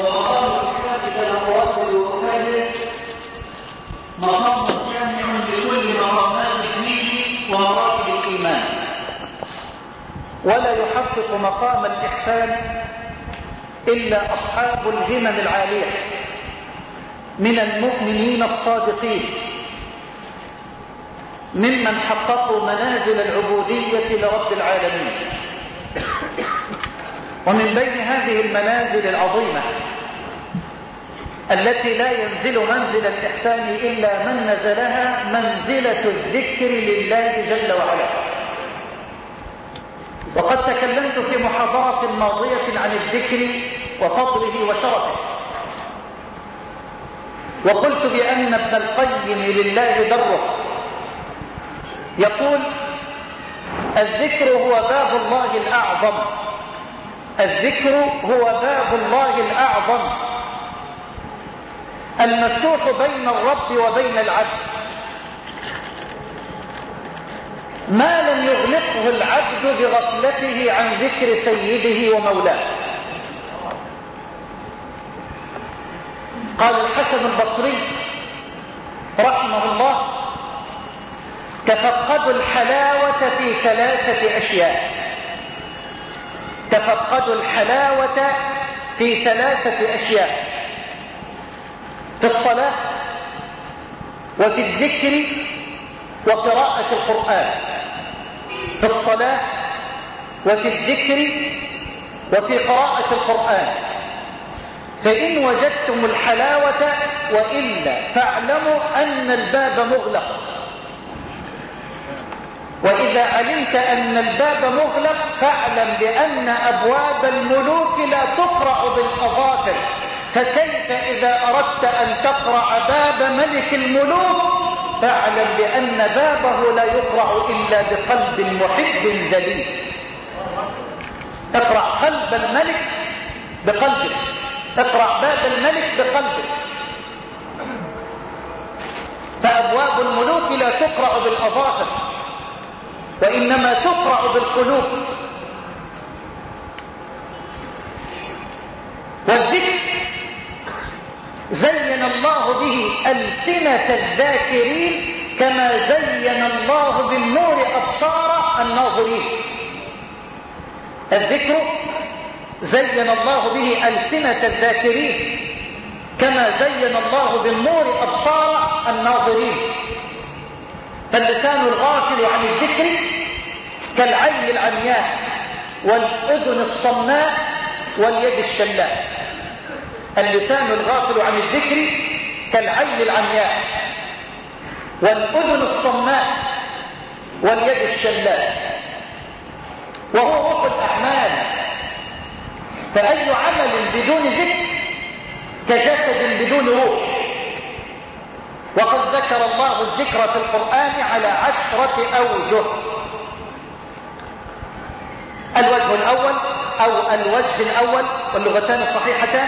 ومقام الإحسان كما أردت وأكرر مقام جامع لكل مقامات الدين ومراتب الإيمان، ولا يحقق مقام الإحسان إلا أصحاب الهمم العالية من المؤمنين الصادقين ممن حققوا منازل العبودية لرب العالمين. ومن بين هذه المنازل العظيمة التي لا ينزل منزل الإحسان إلا من نزلها منزلة الذكر لله جل وعلا. وقد تكلمت في محاضرة ماضية عن الذكر وفضله وشرفه، وقلت بأن ابن القيم لله دره يقول: الذكر هو باب الله الأعظم، الذكر هو باب الله الأعظم المفتوح بين الرب وبين العبد، ما لم يغلقه العبد بغفلته عن ذكر سيده ومولاه. قال الحسن البصري رحمه الله: تفقدوا الحلاوة في ثلاثة أشياء، تفقدوا الحلاوة في ثلاثة أشياء: في الصلاة وفي الذكر وقراءة القرآن. في الصلاة وفي الذكر وفي قراءة القرآن، فإن وجدتم الحلاوة وإلا فاعلموا أن الباب مغلق. وإذا علمت أن الباب مغلق فاعلم بأن أبواب الملوك لا تقرأ بالأظافر، فكيف إذا أردت أن تقرأ باب ملك الملوك فاعلم بأن بابه لا يقرأ إلا بقلب محب ذليل. اقرأ قلب الملك بقلبك، اقرأ باب الملك بقلبك. فأبواب الملوك لا تقرأ بالأظافر وإنما تقرأ بالقلوب. والذكر زين الله به ألسنة الذاكرين كما زين الله بالنور أبصار الناظرين. الذكر زين الله به ألسنة الذاكرين كما زين الله بالنور أبصار الناظرين. فاللسان الغافل عن الذكر كالعين العمياء والأذن الصماء واليد الشلاء. اللسان الغافل عن الذكر كالعين العمياء والأذن الصماء واليد الشلاء، وهو روح الأعمال. فأي عمل بدون ذكر كجسد بدون روح. وقد ذكر الله الذكر في القرآن على 10 أوجه. الوجه الأول أو الوجه الأول واللغتان الصحيحتان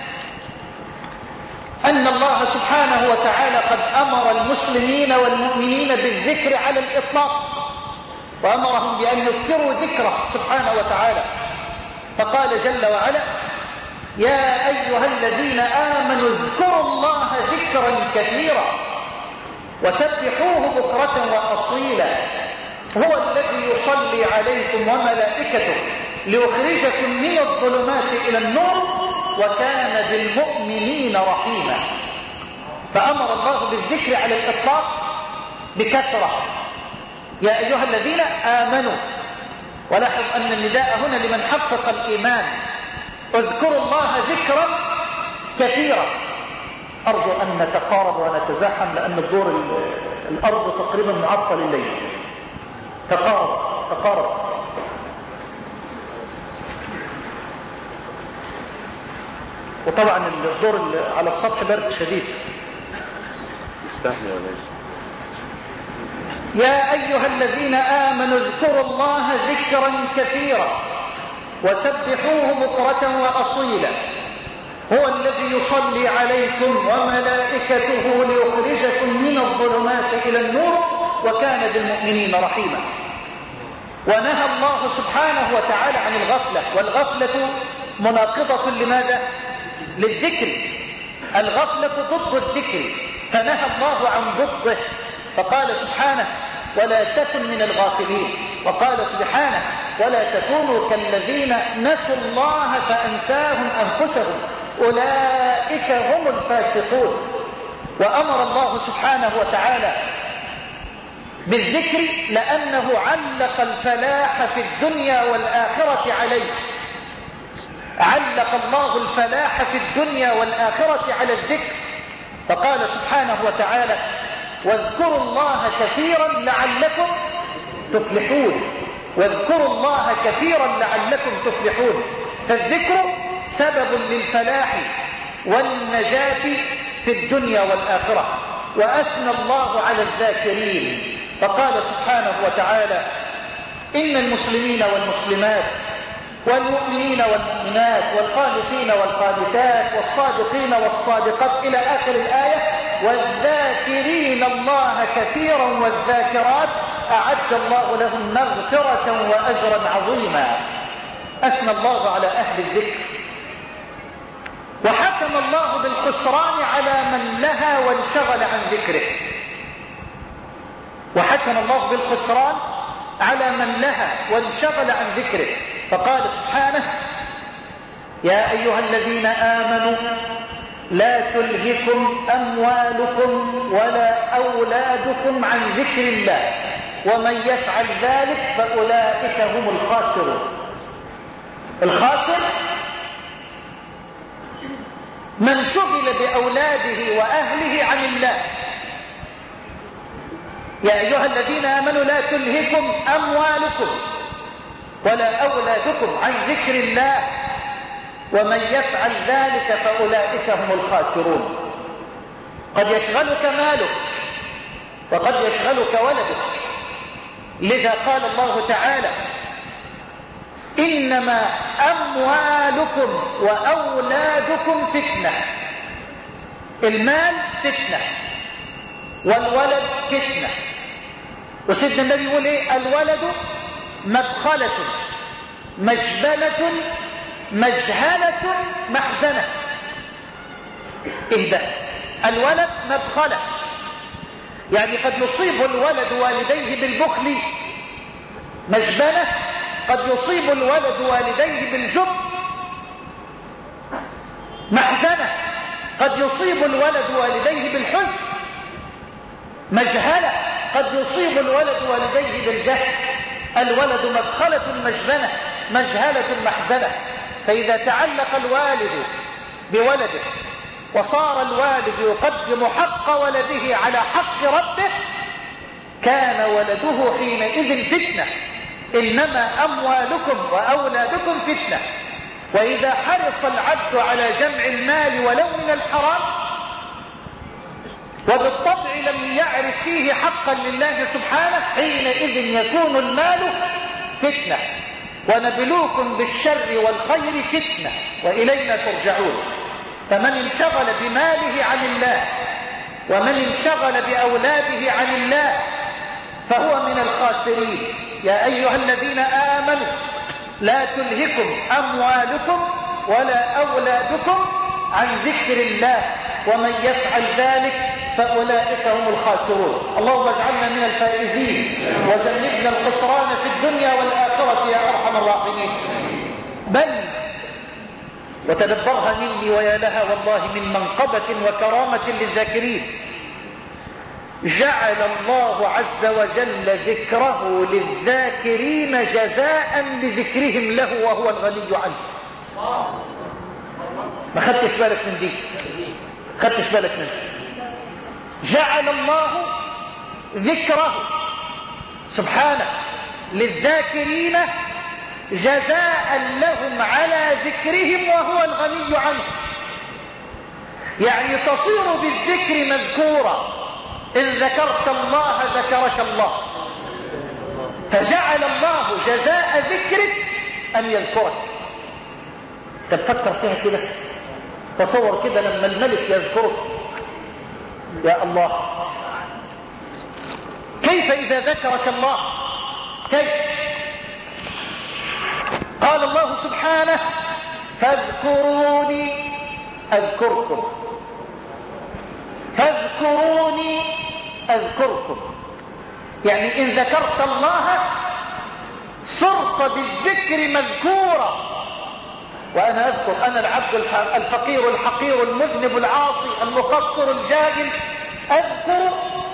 أن الله سبحانه وتعالى قد أمر المسلمين والمؤمنين بالذكر على الإطلاق، وأمرهم بأن يكثروا ذكره سبحانه وتعالى. فقال جل وعلا: يا أيها الذين آمنوا اذكروا الله ذكرا كثيرا وسبحوه بكرة وأصيلا هو الذي يصلي عليكم وملائكته ليخرجكم من الظلمات إلى النور وكان بالمؤمنين رحيما. فأمر الله بالذكر على الإطلاق بكثرة. يا أيها الذين آمنوا، ولاحظ أن النداء هنا لمن حقق الإيمان: اذكروا الله ذكرا كثيرا. أرجو أن نتقارب ونتزاحم لأن الدور الأرض تقريبا معطل الليل. تقارب. وطبعا الدور على السطح برد شديد. استحمل يا باشا. يا أيها الذين آمنوا اذكروا الله ذكرا كثيرا وسبحوه بكرة وأصيلا هو الذي يصلي عليكم وملائكته ليخرجكم من الظلمات إلى النور وكان بالمؤمنين رحيما. ونهى الله سبحانه وتعالى عن الغفلة، والغفلة مناقضة لماذا؟ للذكر. الغفلة ضد الذكر، فنهى الله عن ضده، فقال سبحانه ولا تكن من الغافلين، وقال سبحانه ولا تكونوا كالذين نسوا الله فأنساهم أنفسهم أولئك هم الفاسقون. وأمر الله سبحانه وتعالى بالذكر لأنه علق الفلاح في الدنيا والآخرة عليه. علق الله الفلاح في الدنيا والآخرة على الذكر، فقال سبحانه وتعالى واذكروا الله كثيرا لعلكم تفلحون. واذكروا الله كثيرا لعلكم تفلحون. فالذكر سبب للفلاح والنجاة في الدنيا والآخرة. وأثنى الله على الذاكرين، فقال سبحانه وتعالى إن المسلمين والمسلمات والمؤمنين والمؤمنات والقانتين والقانتات والصادقين والصادقات إلى آخر الآية والذاكرين الله كثيرا والذاكرات أعد الله لهم مغفرة وأجرا عظيما. أثنى الله على أهل الذكر. وحكم الله بالخسران على من لها وانشغل عن ذكره. وحكم الله بالخسران على من لها وانشغل عن ذكره، فقال سبحانه يا أيها الذين آمنوا لا تلهكم أموالكم ولا أولادكم عن ذكر الله ومن يفعل ذلك فأولئك هم الخاسرون. الخاسر من شغل بأولاده وأهله عن الله. يا أيها الذين آمنوا لا تلهكم أموالكم ولا أولادكم عن ذكر الله ومن يفعل ذلك فأولئك هم الخاسرون. قد يشغلك مالك وقد يشغلك ولدك، لذا قال الله تعالى إنما أموالكم وأولادكم فتنة. المال فتنة والولد فتنة. وسيدنا النبي يقول ايه؟ الولد مبخلة مجبلة مجهلة محزنة. ايه ده؟ الولد مبخلة، يعني قد يصيب الولد والديه بالبخل. مجبلة قد يصيب الولد والديه بالجب. محزنة قد يصيب الولد والديه بالحزن. مجهلة قد يصيب الولد والديه بالجهل. الولد مبخلة مجبنة مجهلة محزنة. فإذا تعلق الوالد بولده وصار الوالد يقدم حق ولده على حق ربه كان ولده حينئذ فتنة. إنما أموالكم وأولادكم فتنة. وإذا حرص العبد على جمع المال ولو من الحرام وبالطبع لم يعرف فيه حقا لله سبحانه حينئذ يكون المال فتنة. ونبلوكم بالشر والخير فتنة وإلينا ترجعون. فمن انشغل بماله عن الله ومن انشغل بأولاده عن الله فهو من الخاسرين. يا أيها الذين آمنوا لا تلهكم أموالكم ولا أولادكم عن ذكر الله ومن يفعل ذلك فأولئك هم الخاسرون. اللهم اجعلنا من الفائزين وجنبنا الخسران في الدنيا والآخرة يا أرحم الراحمين. بل وتدبرها مني ويا لها والله من منقبة وكرامة للذاكرين. جعل الله عز وجل ذكره للذاكرين جزاء لذكرهم له وهو الغني عنه. ما خدتش بالك من دي؟ خدتش بالك من دي؟ جعل الله ذكره سبحانه للذاكرين جزاء لهم على ذكرهم وهو الغني عنه. يعني تصير بالذكر مذكورا. إن ذكرت الله ذكرك الله. فجعل الله جزاء ذكرك أن يذكرك. تفكر فيها كده، تصور كده لما الملك يذكرك يا الله، كيف إذا ذكرك الله؟ كيف؟ قال الله سبحانه فاذكروني أذكركم، فاذكروني أذكركم. يعني إن ذكرت الله صرت بالذكر مذكورا. وأنا أذكر أنا العبد الفقير الحقير المذنب العاصي المقصر الجاهل، أذكر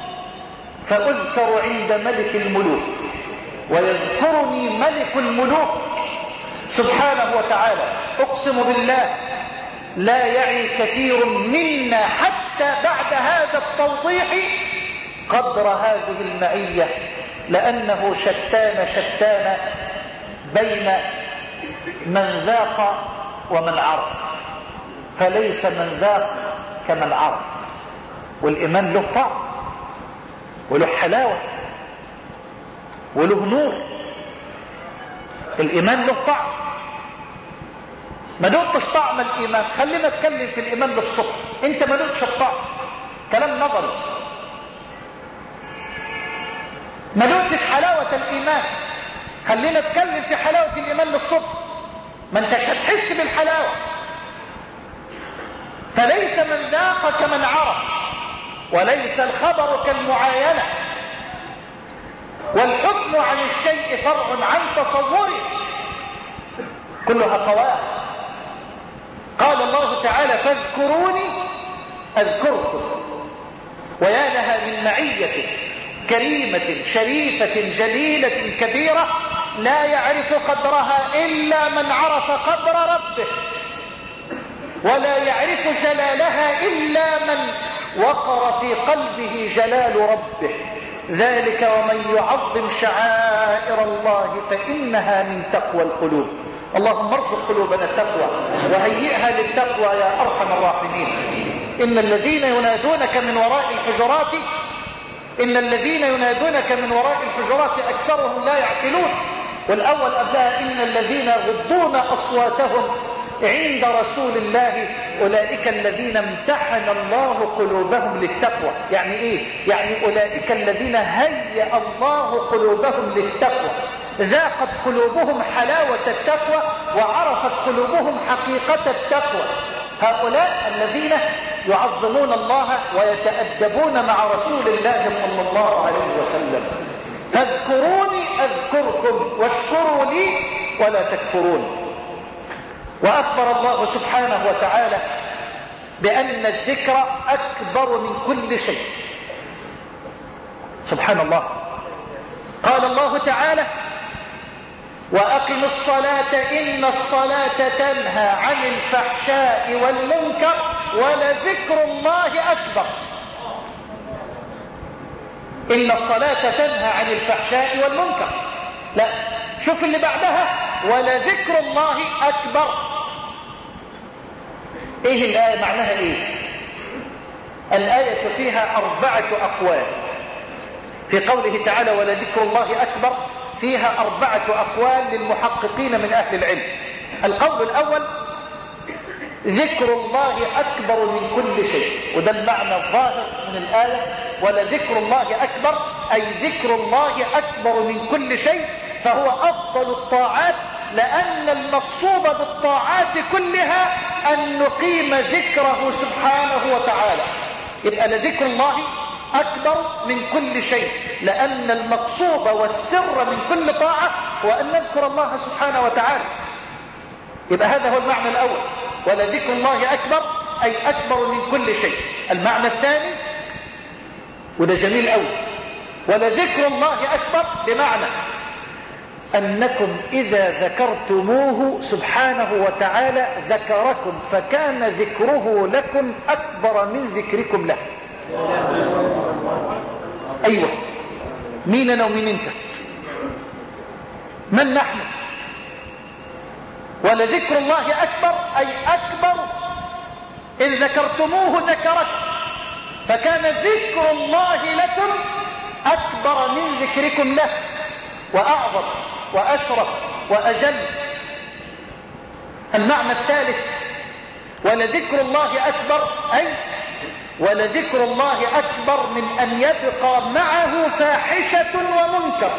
فأذكر عند ملك الملوك، ويذكرني ملك الملوك سبحانه وتعالى. أقسم بالله لا يعي كثير منا حتى بعد هذا التوضيح قدر هذه المعية، لأنه شتان بين من ذاق ومن عرف، فليس من ذاق كمن عرف. والإيمان له طعم وله حلاوة وله نور. الإيمان له طعم. ما دقتش طعم الإيمان، خلينا نتكلم في الإيمان للصبح. انت ما دقتش الطعم، كلام نظري. ما دقتش حلاوة الإيمان، خلينا نتكلم في حلاوة الإيمان للصبح. ما انتش هتحس بالحلاوة. فليس من ذاق كمن عرف، وليس الخبر كالمعاينة، والحكم عن الشيء فرع عن تصوره، كلها قواعد. قال الله تعالى فاذكروني أذكركم. ويا لها من معية كريمة شريفة جليلة كبيرة لا يعرف قدرها إلا من عرف قدر ربه، ولا يعرف جلالها إلا من وقر في قلبه جلال ربه. ذلك ومن يعظم شعائر الله فإنها من تقوى القلوب. اللهم ارزق قلوبنا التقوى وهيئها للتقوى يا أرحم الراحمين. إن الذين ينادونك من وراء الحجرات أكثرهم لا يعقلون. والأول قبلها إن الذين يغضون أصواتهم عند رسول الله أولئك الذين امتحن الله قلوبهم للتقوى. يعني إيه؟ يعني أولئك الذين هيأ الله قلوبهم للتقوى، ذاقت قلوبهم حلاوة التقوى وعرفت قلوبهم حقيقة التقوى. هؤلاء الذين يعظمون الله ويتأدبون مع رسول الله صلى الله عليه وسلم. فاذكروني أذكركم واشكروا لي ولا تكفرون. وأخبر الله سبحانه وتعالى بأن الذكر أكبر من كل شيء. سبحان الله. قال الله تعالى وأقم الصلاة إن الصلاة تنهى عن الفحشاء والمنكر ولذكر الله أكبر. إن الصلاة تنهى عن الفحشاء والمنكر. لا، شوف اللي بعدها ولذكر الله أكبر. إيه الآية معناها إيه؟ الآية فيها 4 أقوال. في قوله تعالى ولذكر الله أكبر فيها 4 أقوال للمحققين من أهل العلم. القول الأول ذكر الله أكبر من كل شيء، وده المعنى الظاهر من الآية ولذكر الله أكبر، أي ذكر الله أكبر من كل شيء، فهو أفضل الطاعات، لأن المقصود بالطاعات كلها أن نقيم ذكره سبحانه وتعالى. يبقى لذكر الله أكبر من كل شيء، لأن المقصود والسر من كل طاعة هو أن نذكر الله سبحانه وتعالى. يبقى هذا هو المعنى الأول، ولذكر الله أكبر أي أكبر من كل شيء. المعنى الثاني وده جميل أوي، ولذكر الله أكبر بمعنى أنكم إذا ذكرتموه سبحانه وتعالى ذكركم، فكان ذكره لكم أكبر من ذكركم له. أيوة، مين أنا ومين أنت؟ من نحن؟ ولذكر الله أكبر أي أكبر، إن ذكرتموه ذكركم، فكان ذكر الله لكم أكبر من ذكركم له، وأعظم وأشرف وأجل. المعنى الثالث ولذكر الله أكبر أي ولذكر الله أكبر من أن يبقى معه فاحشة ومنكر.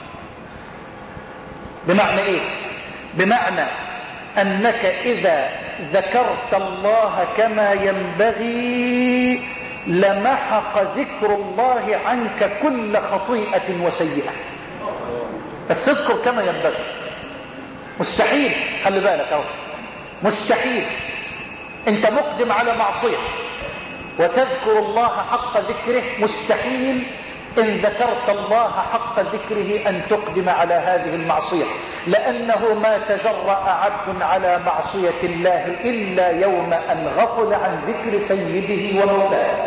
بمعنى إيه؟ بمعنى أنك إذا ذكرت الله كما ينبغي لمحق ذكر الله عنك كل خطيئة وسيئة. بس اذكر كما ينبغي. مستحيل، خلي بالك اهو، مستحيل انت مقدم على معصية وتذكر الله حق ذكره، مستحيل إن ذكرت الله حق ذكره أن تقدم على هذه المعصية، لأنه ما تجرأ عبد على معصية الله إلا يوم أن غفل عن ذكر سيده ومولاه.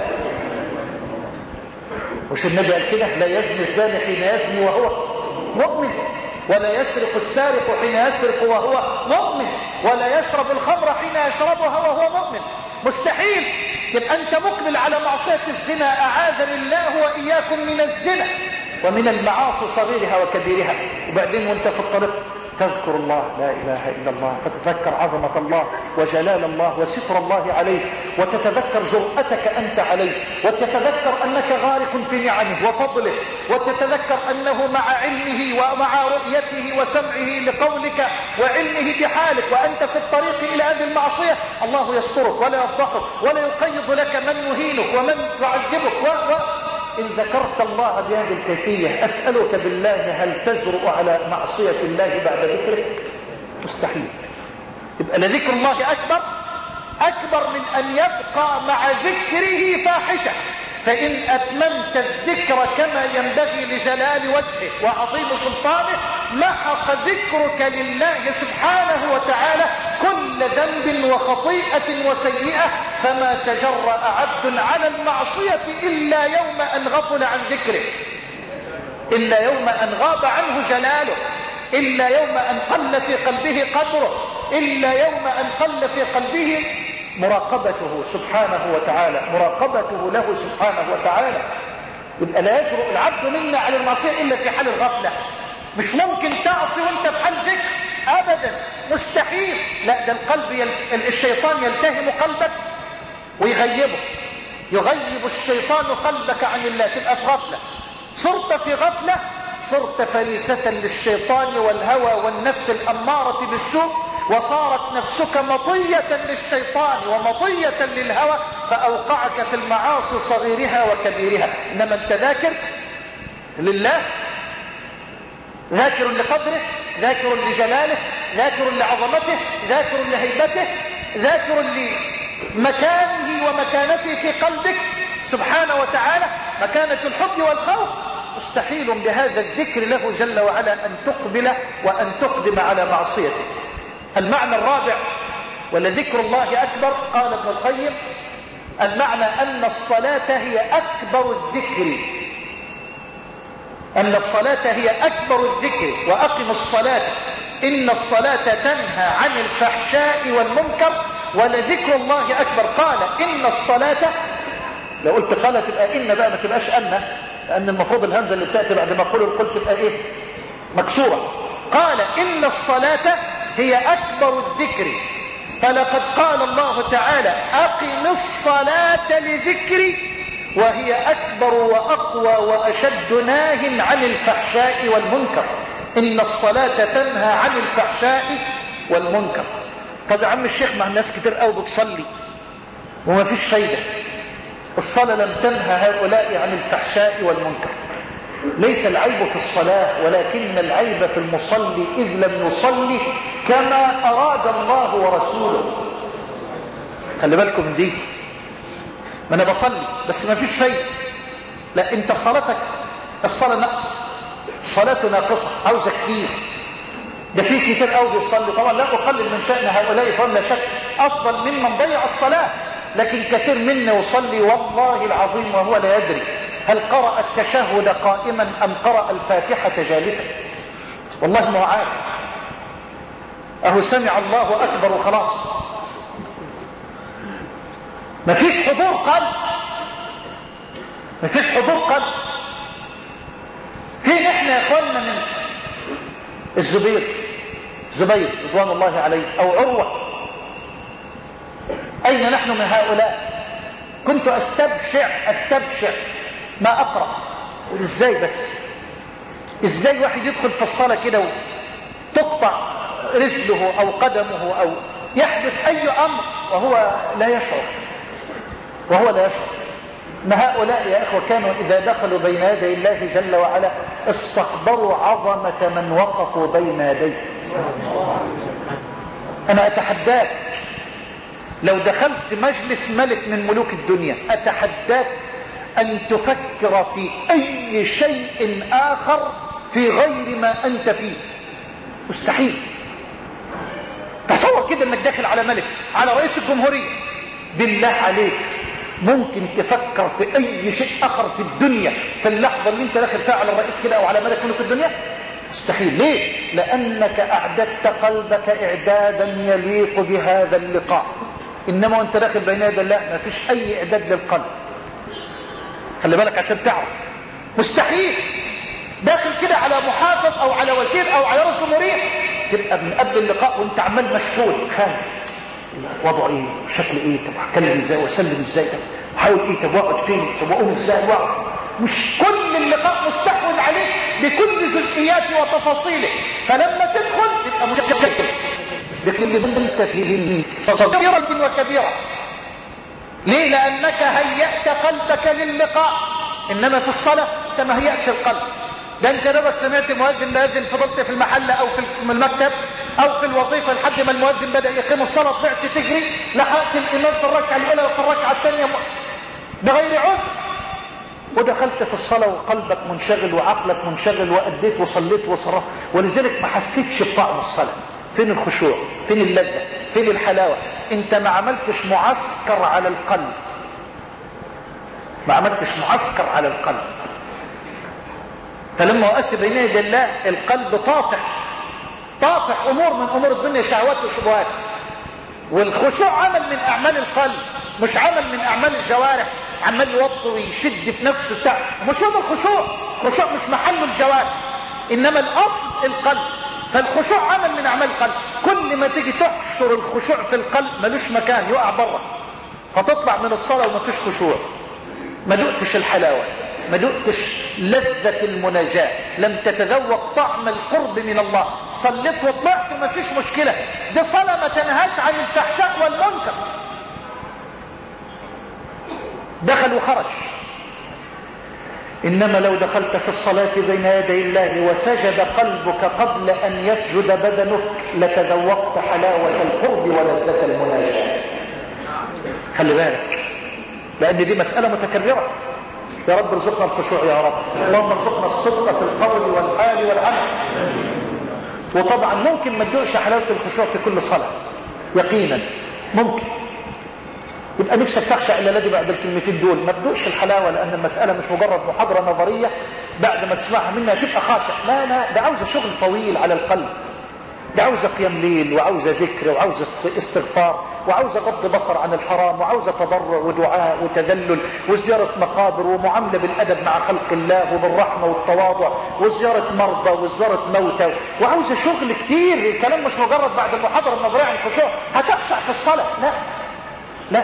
وش النبي قال كده؟ لا يزني الزاني حين يزني وهو مؤمن، ولا يسرق السارق حين يسرق وهو مؤمن، ولا يشرب الخمر حين يشربها وهو مؤمن. مستحيل. يبقى أنت مقبل على معصية الزنا، أعاذني الله وإياكم من الزنا ومن المعاصي صغيرها وكبيرها. وبعدين وانت في الطريق تذكر الله، لا إله إلا الله، فتتذكر عظمة الله وجلال الله وستر الله عليك، وتتذكر جرأتك أنت عليه، وتتذكر أنك غارق في نعمه وفضله، وتتذكر أنه مع علمه ومع رؤيته وسمعه لقولك وعلمه بحالك، وأنت في الطريق إلى هذه المعصية الله يسترك ولا يفضحك ولا يقيض لك من يهينك ومن يعذبك إن ذكرت الله بهذه الكيفية. أسألك بالله هل تجرؤ على معصية الله بعد ذكره؟ مستحيل. يبقى لذكر الله أكبر من أن يبقى مع ذكره فاحشة. فإن أتممت الذكر كما ينبغي لجلال وجهه وعظيم سلطانه محق ذكرك لله سبحانه وتعالى كل ذنب وخطيئة وسيئة، فما تجرأ عبد على المعصية إلا يوم أن غفل عن ذكره، إلا يوم أن غاب عنه جلاله، إلا يوم أن قل في قلبه قدره، إلا يوم أن قل في قلبه مراقبته سبحانه وتعالى، مراقبته له سبحانه وتعالى. يبقى لا يجرؤ العبد منا على المعصية إلا في حال الغفلة. مش ممكن تعصي وانت في حال ذكر أبدا، مستحيل. لا، ده القلب الشيطان يلتهم قلبك ويغيبه، يغيب الشيطان قلبك عن الله، تبقى في غفلة. صرت في غفلة صرت فريسة للشيطان والهوى والنفس الأمارة بالسوء، وصارت نفسك مطية للشيطان ومطية للهوى، فأوقعك في المعاصي صغيرها وكبيرها. إنما أنت ذاكر لله، ذاكر لقدره، ذاكر لجلاله، ذاكر لعظمته، ذاكر لهيبته، ذاكر لمكانه ومكانته في قلبك سبحانه وتعالى، مكانة الحب والخوف. مستحيل بهذا الذكر له جل وعلا أن تقبل وأن تقدم على معصيته. المعنى الرابع ولذكر الله أكبر، قال ابن القيم: المعنى أن الصلاة هي أكبر الذكر، أن الصلاة هي أكبر الذكر. وأقم الصلاة إن الصلاة تنهى عن الفحشاء والمنكر ولذكر الله أكبر. قال إن الصلاة، لو قلت قال تبقى إن بقى، ما تبقاش أن، لأن المفروض الهمزة اللي بتأتي بعد ما قول القل تبقى إيه؟ مكسورة. قال إن الصلاة هي أكبر الذكر، فلقد قال الله تعالى: أقم الصلاة لذكري، وهي أكبر وأقوى وأشد ناه عن الفحشاء والمنكر. إن الصلاة تنهى عن الفحشاء والمنكر. طب يا عم الشيخ، ما الناس كتير قوي بتصلي وما فيش فايدة. الصلاة لم تنهى هؤلاء عن الفحشاء والمنكر. ليس العيب في الصلاة، ولكن العيب في المصلي إذ لم يصلي كما أراد الله ورسوله. خلي بالكم من دي. ما أنا بصلي بس ما فيش فايدة. لا، أنت صلاتك الصلاة ناقصة، الصلاة ناقصة، عاوزة كتير. ده في كتير قوي بيصلي، طبعا لا أقلل من شأن هؤلاء، فهم لا شك أفضل ممن ضيع الصلاة، لكن كثير منا يصلي والله العظيم وهو لا يدري هل قرأ التشهد قائما أم قرأ الفاتحة جالسا. والله ما هو عارف. أهو سمع الله أكبر وخلاص، ما فيش حضور قلب، ما فيش حضور قلب. فين احنا يا اخواننا من الزبير رضوان الله عليه أو عروة؟ أين نحن من هؤلاء؟ كنت أستبشع ما أقرأ. إزاي بس؟ إزاي واحد يدخل في الصلاة كده وتقطع رجله أو قدمه أو يحدث أي أمر وهو لا يشعر، إن هؤلاء يا إخوة كانوا إذا دخلوا بين يدي الله جل وعلا استقبروا عظمة من وقفوا بين يديه. أنا أتحداك لو دخلت مجلس ملك من ملوك الدنيا، أتحداك أن تفكر في أي شيء آخر في غير ما أنت فيه. مستحيل. تصور كده أنك داخل على ملك، على رئيس الجمهورية، بالله عليك ممكن تفكر في أي شيء آخر في الدنيا في اللحظة اللي أنت داخل فيها على الرئيس كده أو على ملك ملوك الدنيا؟ مستحيل. ليه؟ لأنك أعددت قلبك إعدادا يليق بهذا اللقاء. إنما وأنت داخل بين يدي الله ما فيش أي إعداد للقلب. خلي بالك عشان تعرف. مستحيل داخل كده على محافظ أو على وزير أو على رئيس جمهورية تبقى من قبل اللقاء وأنت عمال مشغول خايف، وضعه ايه، شكله ايه، طب هتكلم ازاي واسلم ازاي، طب حاول ايه، طب واقعد فين، طب واقوم ازاي، واقعد. مش كل اللقاء مستحوذ عليك بكل جزئياته وتفاصيله، فلما تدخل تبقى مشكل بكل انت فيه صغيرة وكبيرة. ليه؟ لانك هيأت قلبك للقاء. انما في الصلاة انت ما هيأتش القلب. ده انت لما سمعت مؤذن بأذن فضلت في المحل او في المكتب او في الوظيفة لحد ما المؤذن بدأ يقيم الصلاة، طلعت تجري لحقت الامام في الركعة الاولى وفي الركعة الثانية بغير عذر، ودخلت في الصلاة وقلبك منشغل وعقلك منشغل وأديت وصليت وصرفت، ولذلك ما حسيتش بطعم الصلاة. فين الخشوع؟ فين اللذة؟ فين الحلاوة؟ انت ما عملتش معسكر على القلب، ما عملتش معسكر على القلب. فلما وقفت بين يدي الله القلب طافح امور من امور الدنيا، شهوات وشبهات. والخشوع عمل من اعمال القلب مش عمل من اعمال الجوارح، عمال يوطي ويشد في نفسه بتاع. مش هو الخشوع مش محل الجوارح، انما الاصل القلب. فالخشوع عمل من اعمال القلب. كل ما تيجي تحشر الخشوع في القلب ملوش مكان، يقع بره، فتطلع من الصلاة وما فيش خشوع، ما دقتش الحلاوة، ما دقتش لذة المناجاة، لم تتذوق طعم القرب من الله. صليت وطلعت ما فيش مشكلة، دي صلاة ما تنهاش عن الفحشاء والمنكر. دخل وخرج. إنما لو دخلت في الصلاة بين يدي الله وسجد قلبك قبل أن يسجد بدنك لتذوقت حلاوة القرب ولذة المناجاة. خلي بالك، لأن دي مسألة متكررة. يا رب ارزقنا الخشوع يا رب، اللهم ارزقنا الصدق في القول والحال والعمل. وطبعا ممكن ما تدوقش حلاوة الخشوع في كل صلاة يقينا، ممكن يبقى نفسك تخشع الا الذي بعد الكلمتين دول ما تدوقش الحلاوة، لأن المسألة مش مجرد محاضرة نظرية بعد ما تسمعها منها تبقى خاشع. لا، ده عاوزة شغل طويل على القلب، ده عاوزة قيام ليل وعاوزة ذكر وعاوزة استغفار وعاوزة غض بصر عن الحرام وعاوزة تضرع ودعاء وتذلل وزيارة مقابر ومعاملة بالأدب مع خلق الله وبالرحمة والتواضع وزيارة مرضى وزيارة موتى، وعاوزة شغل كتير. الكلام مش مجرد بعد المحاضرة النظرية عن الخشوع هتخشع في الصلاة، لا،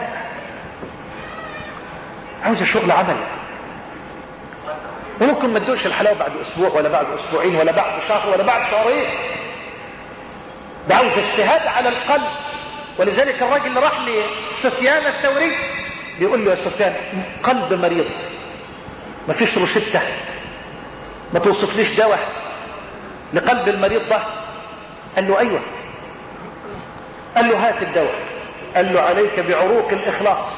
عاوزة شغل عمل. وممكن ما تدوقش الحلاوة بعد أسبوع ولا بعد أسبوعين ولا بعد شهر ولا بعد شهرين، ده عاوز اجتهاد على القلب. ولذلك الراجل اللي راح لسفيان الثوري بيقول له يا سفيان قلب مريض، ما فيش روشتة، ما توصفليش دواء لقلب المريض ده؟ قال له ايوه. قال له هات الدواء. قال له عليك بعروق الإخلاص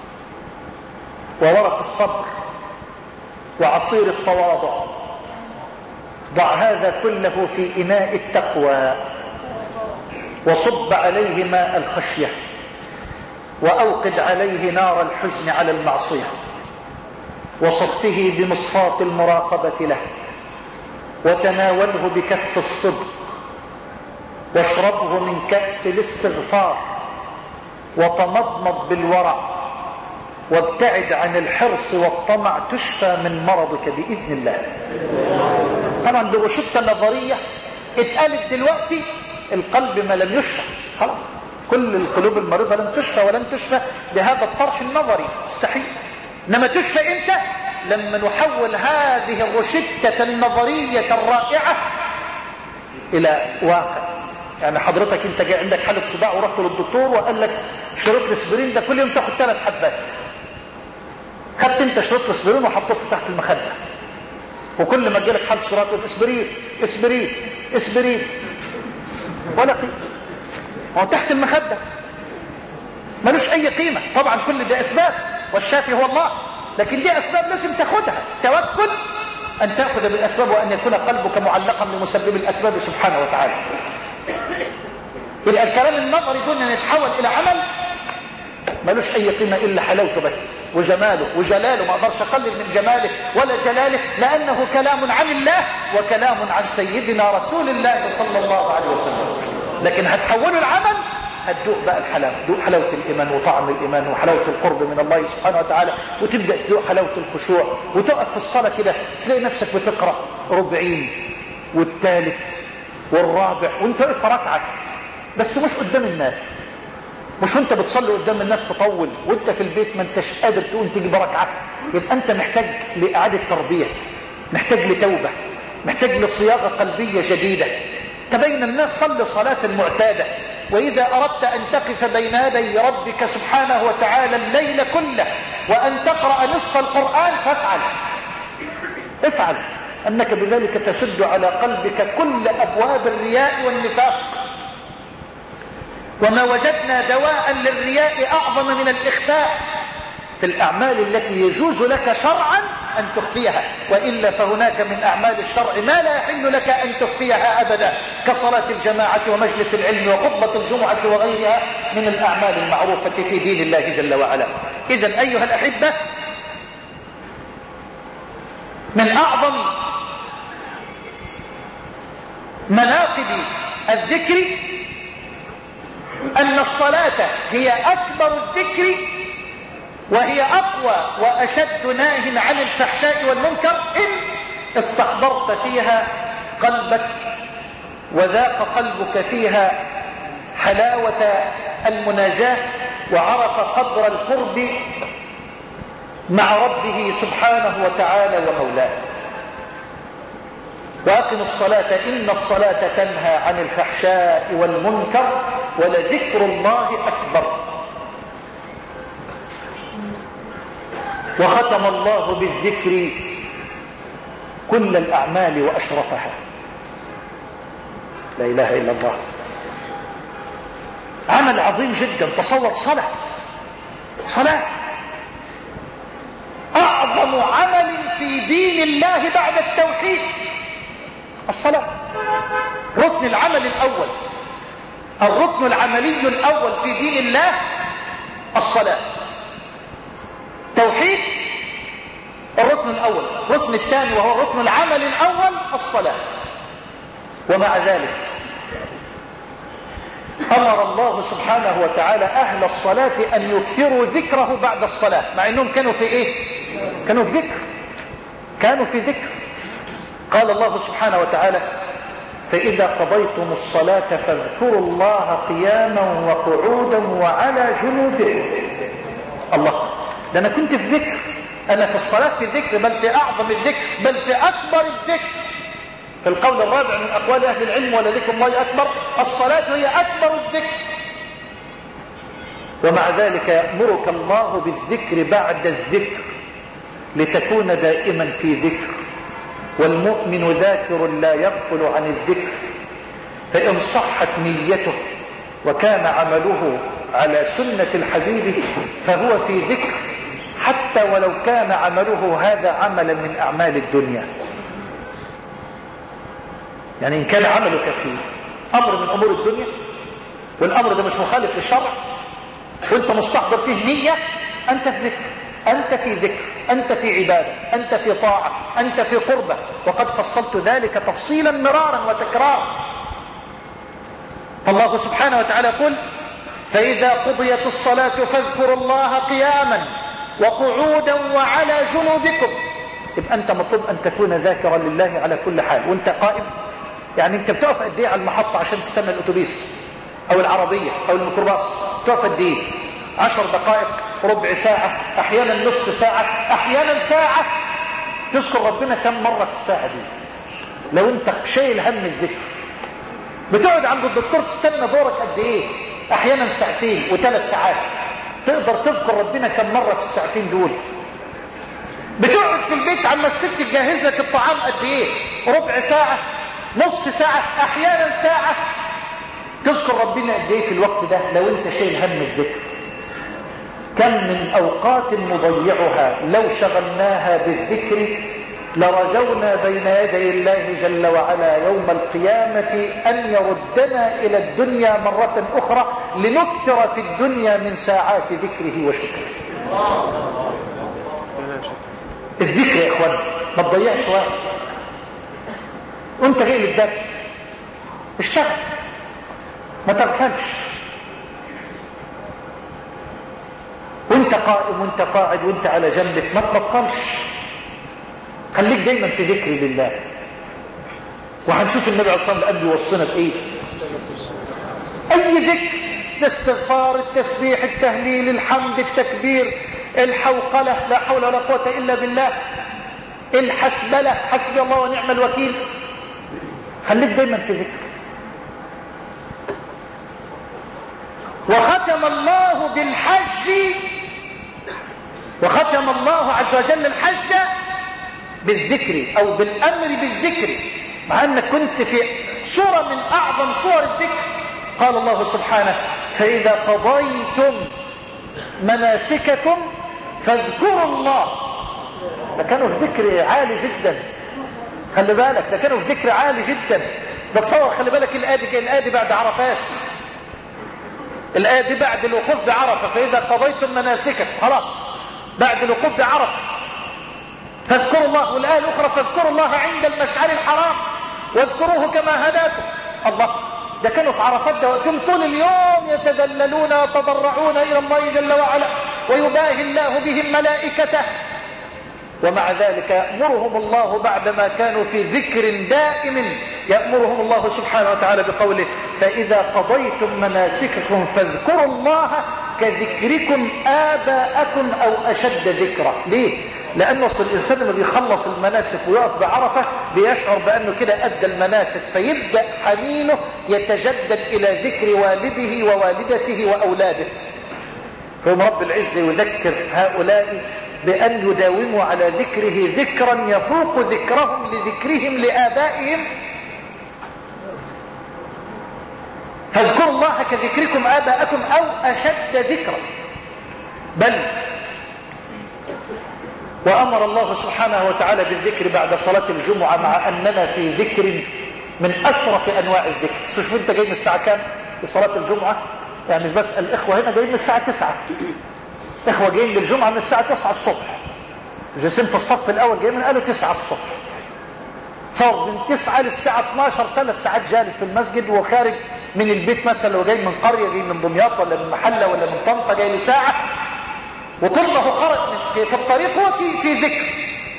وورق الصبر وعصير التواضع، ضع هذا كله في إناء التقوى وصب عليه ماء الخشية وأوقد عليه نار الحزن على المعصية وصفه بمصفاة المراقبة له وتناوله بكف الصدق واشربه من كأس الاستغفار وتمضمض بالورع وابتعد عن الحرص والطمع تشفى من مرضك بإذن الله. طبعا دي روشتة نظرية اتقالت دلوقتي، القلب ما لم يشفى خلاص، كل القلوب المريضة لم تشفى ولن تشفى بهذا الطرح النظري، مستحيل. انما تشفى امتى؟ لما نحول هذه الروشتة النظرية الرائعة الى واقع يعني حضرتك انت جاي عندك حالة صداع ورحت للدكتور وقال لك شريط الاسبرين ده كل يوم تاخد 3 حبات. خدت انت شريط الاسبرين وحطيته تحت المخدة، وكل ما تجيلك حالة صداع تقول اسبرين اسبرين اسبرين، ولا قيمة. هو تحت المخدة ملوش اي قيمة. طبعا كل ده اسباب والشافي هو الله، لكن دي اسباب لازم تاخدها. توكل ان تأخذ بالاسباب وان يكون قلبك معلقا بمسبب الاسباب سبحانه وتعالى. يبقى الكلام النظري دون ان يتحول الى عمل ملوش اي قيمة الا حلاوته بس وجماله وجلاله. ما اقدرش اقلل من جماله ولا جلاله، لانه كلام عن الله وكلام عن سيدنا رسول الله صلى الله عليه وسلم. لكن هتحوله العمل هتدوق بقى الحلاوة، تدوق حلاوة الإيمان وطعم الإيمان وحلاوة القرب من الله سبحانه وتعالى، وتبدأ تدوق حلاوة الخشوع، وتقف في الصلاة كده تلاقي نفسك بتقرأ ربعين والثالث والرابع وانت واقف ركعة، بس مش قدام الناس، مش وانت بتصلي قدام الناس تطول، وانت في البيت ما انتش قادر تقوم تجيب ركعة. يبقى انت محتاج لإعادة تربية، محتاج لتوبة، محتاج لصياغة قلبية جديدة. تبين الناس صل صلاة المعتادة، وإذا أردت أن تقف بين يدي ربك سبحانه وتعالى الليل كله وأن تقرأ نصف القرآن افعل أنك بذلك تسد على قلبك كل أبواب الرياء والنفاق. وما وجدنا دواء للرياء أعظم من الإخفاء في الأعمال التي يجوز لك شرعا أن تخفيها، وإلا فهناك من أعمال الشرع ما لا يحل لك أن تخفيها أبدا، كصلاة الجماعة ومجلس العلم وخطبة الجمعة وغيرها من الأعمال المعروفة في دين الله جل وعلا. إذن أيها الأحبة، من أعظم مناقب الذكر أن الصلاة هي أكبر الذكر، وهي أقوى وأشد ناه عن الفحشاء والمنكر إن استحضرت فيها قلبك وذاق قلبك فيها حلاوة المناجاة وعرف قدر القرب مع ربه سبحانه وتعالى ومولاه. وأقم الصلاة إن الصلاة تنهى عن الفحشاء والمنكر ولذكر الله أكبر. وختم الله بالذكر كل الأعمال وأشرفها. لا إله إلا الله، عمل عظيم جدا. تصور صلاة أعظم عمل في دين الله بعد التوحيد. الصلاة ركن العمل الأول، الركن العملي الأول في دين الله الصلاة. توحيد الركن الأول، الركن الثاني وهو ركن العمل الأول الصلاة. ومع ذلك أمر الله سبحانه وتعالى أهل الصلاة أن يكثروا ذكره بعد الصلاة، مع أنهم كانوا في إيه؟ كانوا في ذكر. قال الله سبحانه وتعالى: فإذا قضيتم الصلاة فاذكروا الله قياما وقعودا وعلى جنوبكم. الله، ده أنا كنت في ذكر، أنا في الصلاة في ذكر، بل في أعظم الذكر، بل في أكبر الذكر. في القول الرابع من أقوال أهل العلم: ولذكر الله أكبر. الصلاة هي أكبر الذكر. ومع ذلك يأمرك الله بالذكر بعد الذكر لتكون دائما في ذكر. والمؤمن ذاكر لا يغفل عن الذكر، فإن صحت نيته وكان عمله على سنة الحبيب فهو في ذكر، حتى ولو كان عمله هذا عملا من أعمال الدنيا. يعني إن كان عملك في أمر من أمور الدنيا والأمر ده مش مخالف للشرع وانت مستحضر فيه نية، أنت في ذكر، أنت في ذكر، أنت في عبادة، أنت في طاعة، أنت في قربة. وقد فصلت ذلك تفصيلا مرارا وتكرارا. فالله سبحانه وتعالى يقول: فإذا قضيت الصلاة فاذكروا الله قياما وقعودا وعلى جنوبكم. يبقى أنت مطلوب أن تكون ذاكرا لله على كل حال وانت قائم. يعني انت بتقف قد ايه على المحطة عشان تستنى الأتوبيس أو العربية أو الميكروباص؟ تقف قد ايه؟ 10 دقائق، ربع ساعة، أحيانا نصف ساعة، أحيانا ساعة. تذكر ربنا كم مرة في الساعة دي؟ لو انت شايل هم الذكر بتقعد عند الدكتور تستنى دورك قد ايه؟ احيانا ساعتين و3 ساعات. تقدر تذكر ربنا كم مرة في الساعتين دول؟ بتقعد في البيت عما الست تجهز لك الطعام قد ايه؟ ربع ساعة، نصف ساعة، احيانا ساعة. تذكر ربنا قد ايه في الوقت ده لو انت شايل هم الذكر؟ كم من اوقات نضيعها لو شغلناها بالذكر لرجونا بين يدي الله جل وعلا يوم القيامة أن يردنا إلى الدنيا مرة أخرى لنكثر في الدنيا من ساعات ذكره وشكره. الذكر يا إخوان ما تضيعش وقت. وانت جاي للدرس اشتغل، ما تغفلش. وانت قائم وانت قاعد وانت على جنبك ما تبطلش. خليك دايما في ذكر لله. وهنشوف النبي عليه الصلاة والسلام بيوصينا بايه. اي ذكر، الاستغفار، التسبيح، التهليل، الحمد، التكبير، الحوقلة، لا حول ولا قوة الا بالله، الحسبلة، حسبي الله ونعم الوكيل. خليك دايما في ذكر. وختم الله بالحج، وختم الله عز وجل الحج بالذكر او بالامر بالذكر، مع انك كنت في صورة من اعظم صور الذكر. قال الله سبحانه: فاذا قضيتم مناسككم فاذكروا الله. ده كانوا في ذكر عالي جدا، خلي بالك، ده كانوا في ذكر عالي جدا. ده تصور، خلي بالك، الآية دي بعد عرفات، الآية دي بعد الوقوف بعرفة. فإذا قضيتم مناسككم، خلاص بعد الوقوف بعرفة فاذكروا الله. والآية الأخرى: فاذكروا الله عند المشعر الحرام واذكروه كما هداكم. الله، ده كانوا في عرفات، ده واقفين طول اليوم يتذللون ويتضرعون إلى الله جل وعلا ويباهي الله بهم ملائكته. ومع ذلك يأمرهم الله بعدما كانوا في ذكر دائم، يأمرهم الله سبحانه وتعالى بقوله: فإذا قضيتم مناسككم فاذكروا الله كذكركم آباءكم أو أشد ذكرا. ليه؟ لأن أصل الإنسان لما بيخلص المناسك ويقف بعرفة بيشعر بأنه كده أدى المناسك، فيبدأ حنينه يتجدد إلى ذكر والده ووالدته وأولاده. فهم رب العزة يذكر هؤلاء بأن يداوموا على ذكره ذكرا يفوق ذكرهم لذكرهم لآبائهم. فاذكروا الله كذكركم آباءكم أو أشد ذكرا. بل وأمر الله سبحانه وتعالى بالذكر بعد صلاة الجمعة، مع أننا في ذكر من أشرف أنواع الذكر. شوف أنت جاي من الساعة كام في صلاة الجمعة؟ يعني بس الإخوة هنا جايين من الساعة 9، إخوة جايين للجمعة من الساعة 9 الصبح، جالسين في الصف الأول جايين من قالوا 9 الصبح. صار من 9 للساعة 12 3 ساعات جالس في المسجد، وخارج من البيت مثلا لو جاي من قرية، جاي من دمياط ولا من محلة ولا من طنطا، جاي له ساعة، وطول ما هو خرج في الطريق هو في ذكر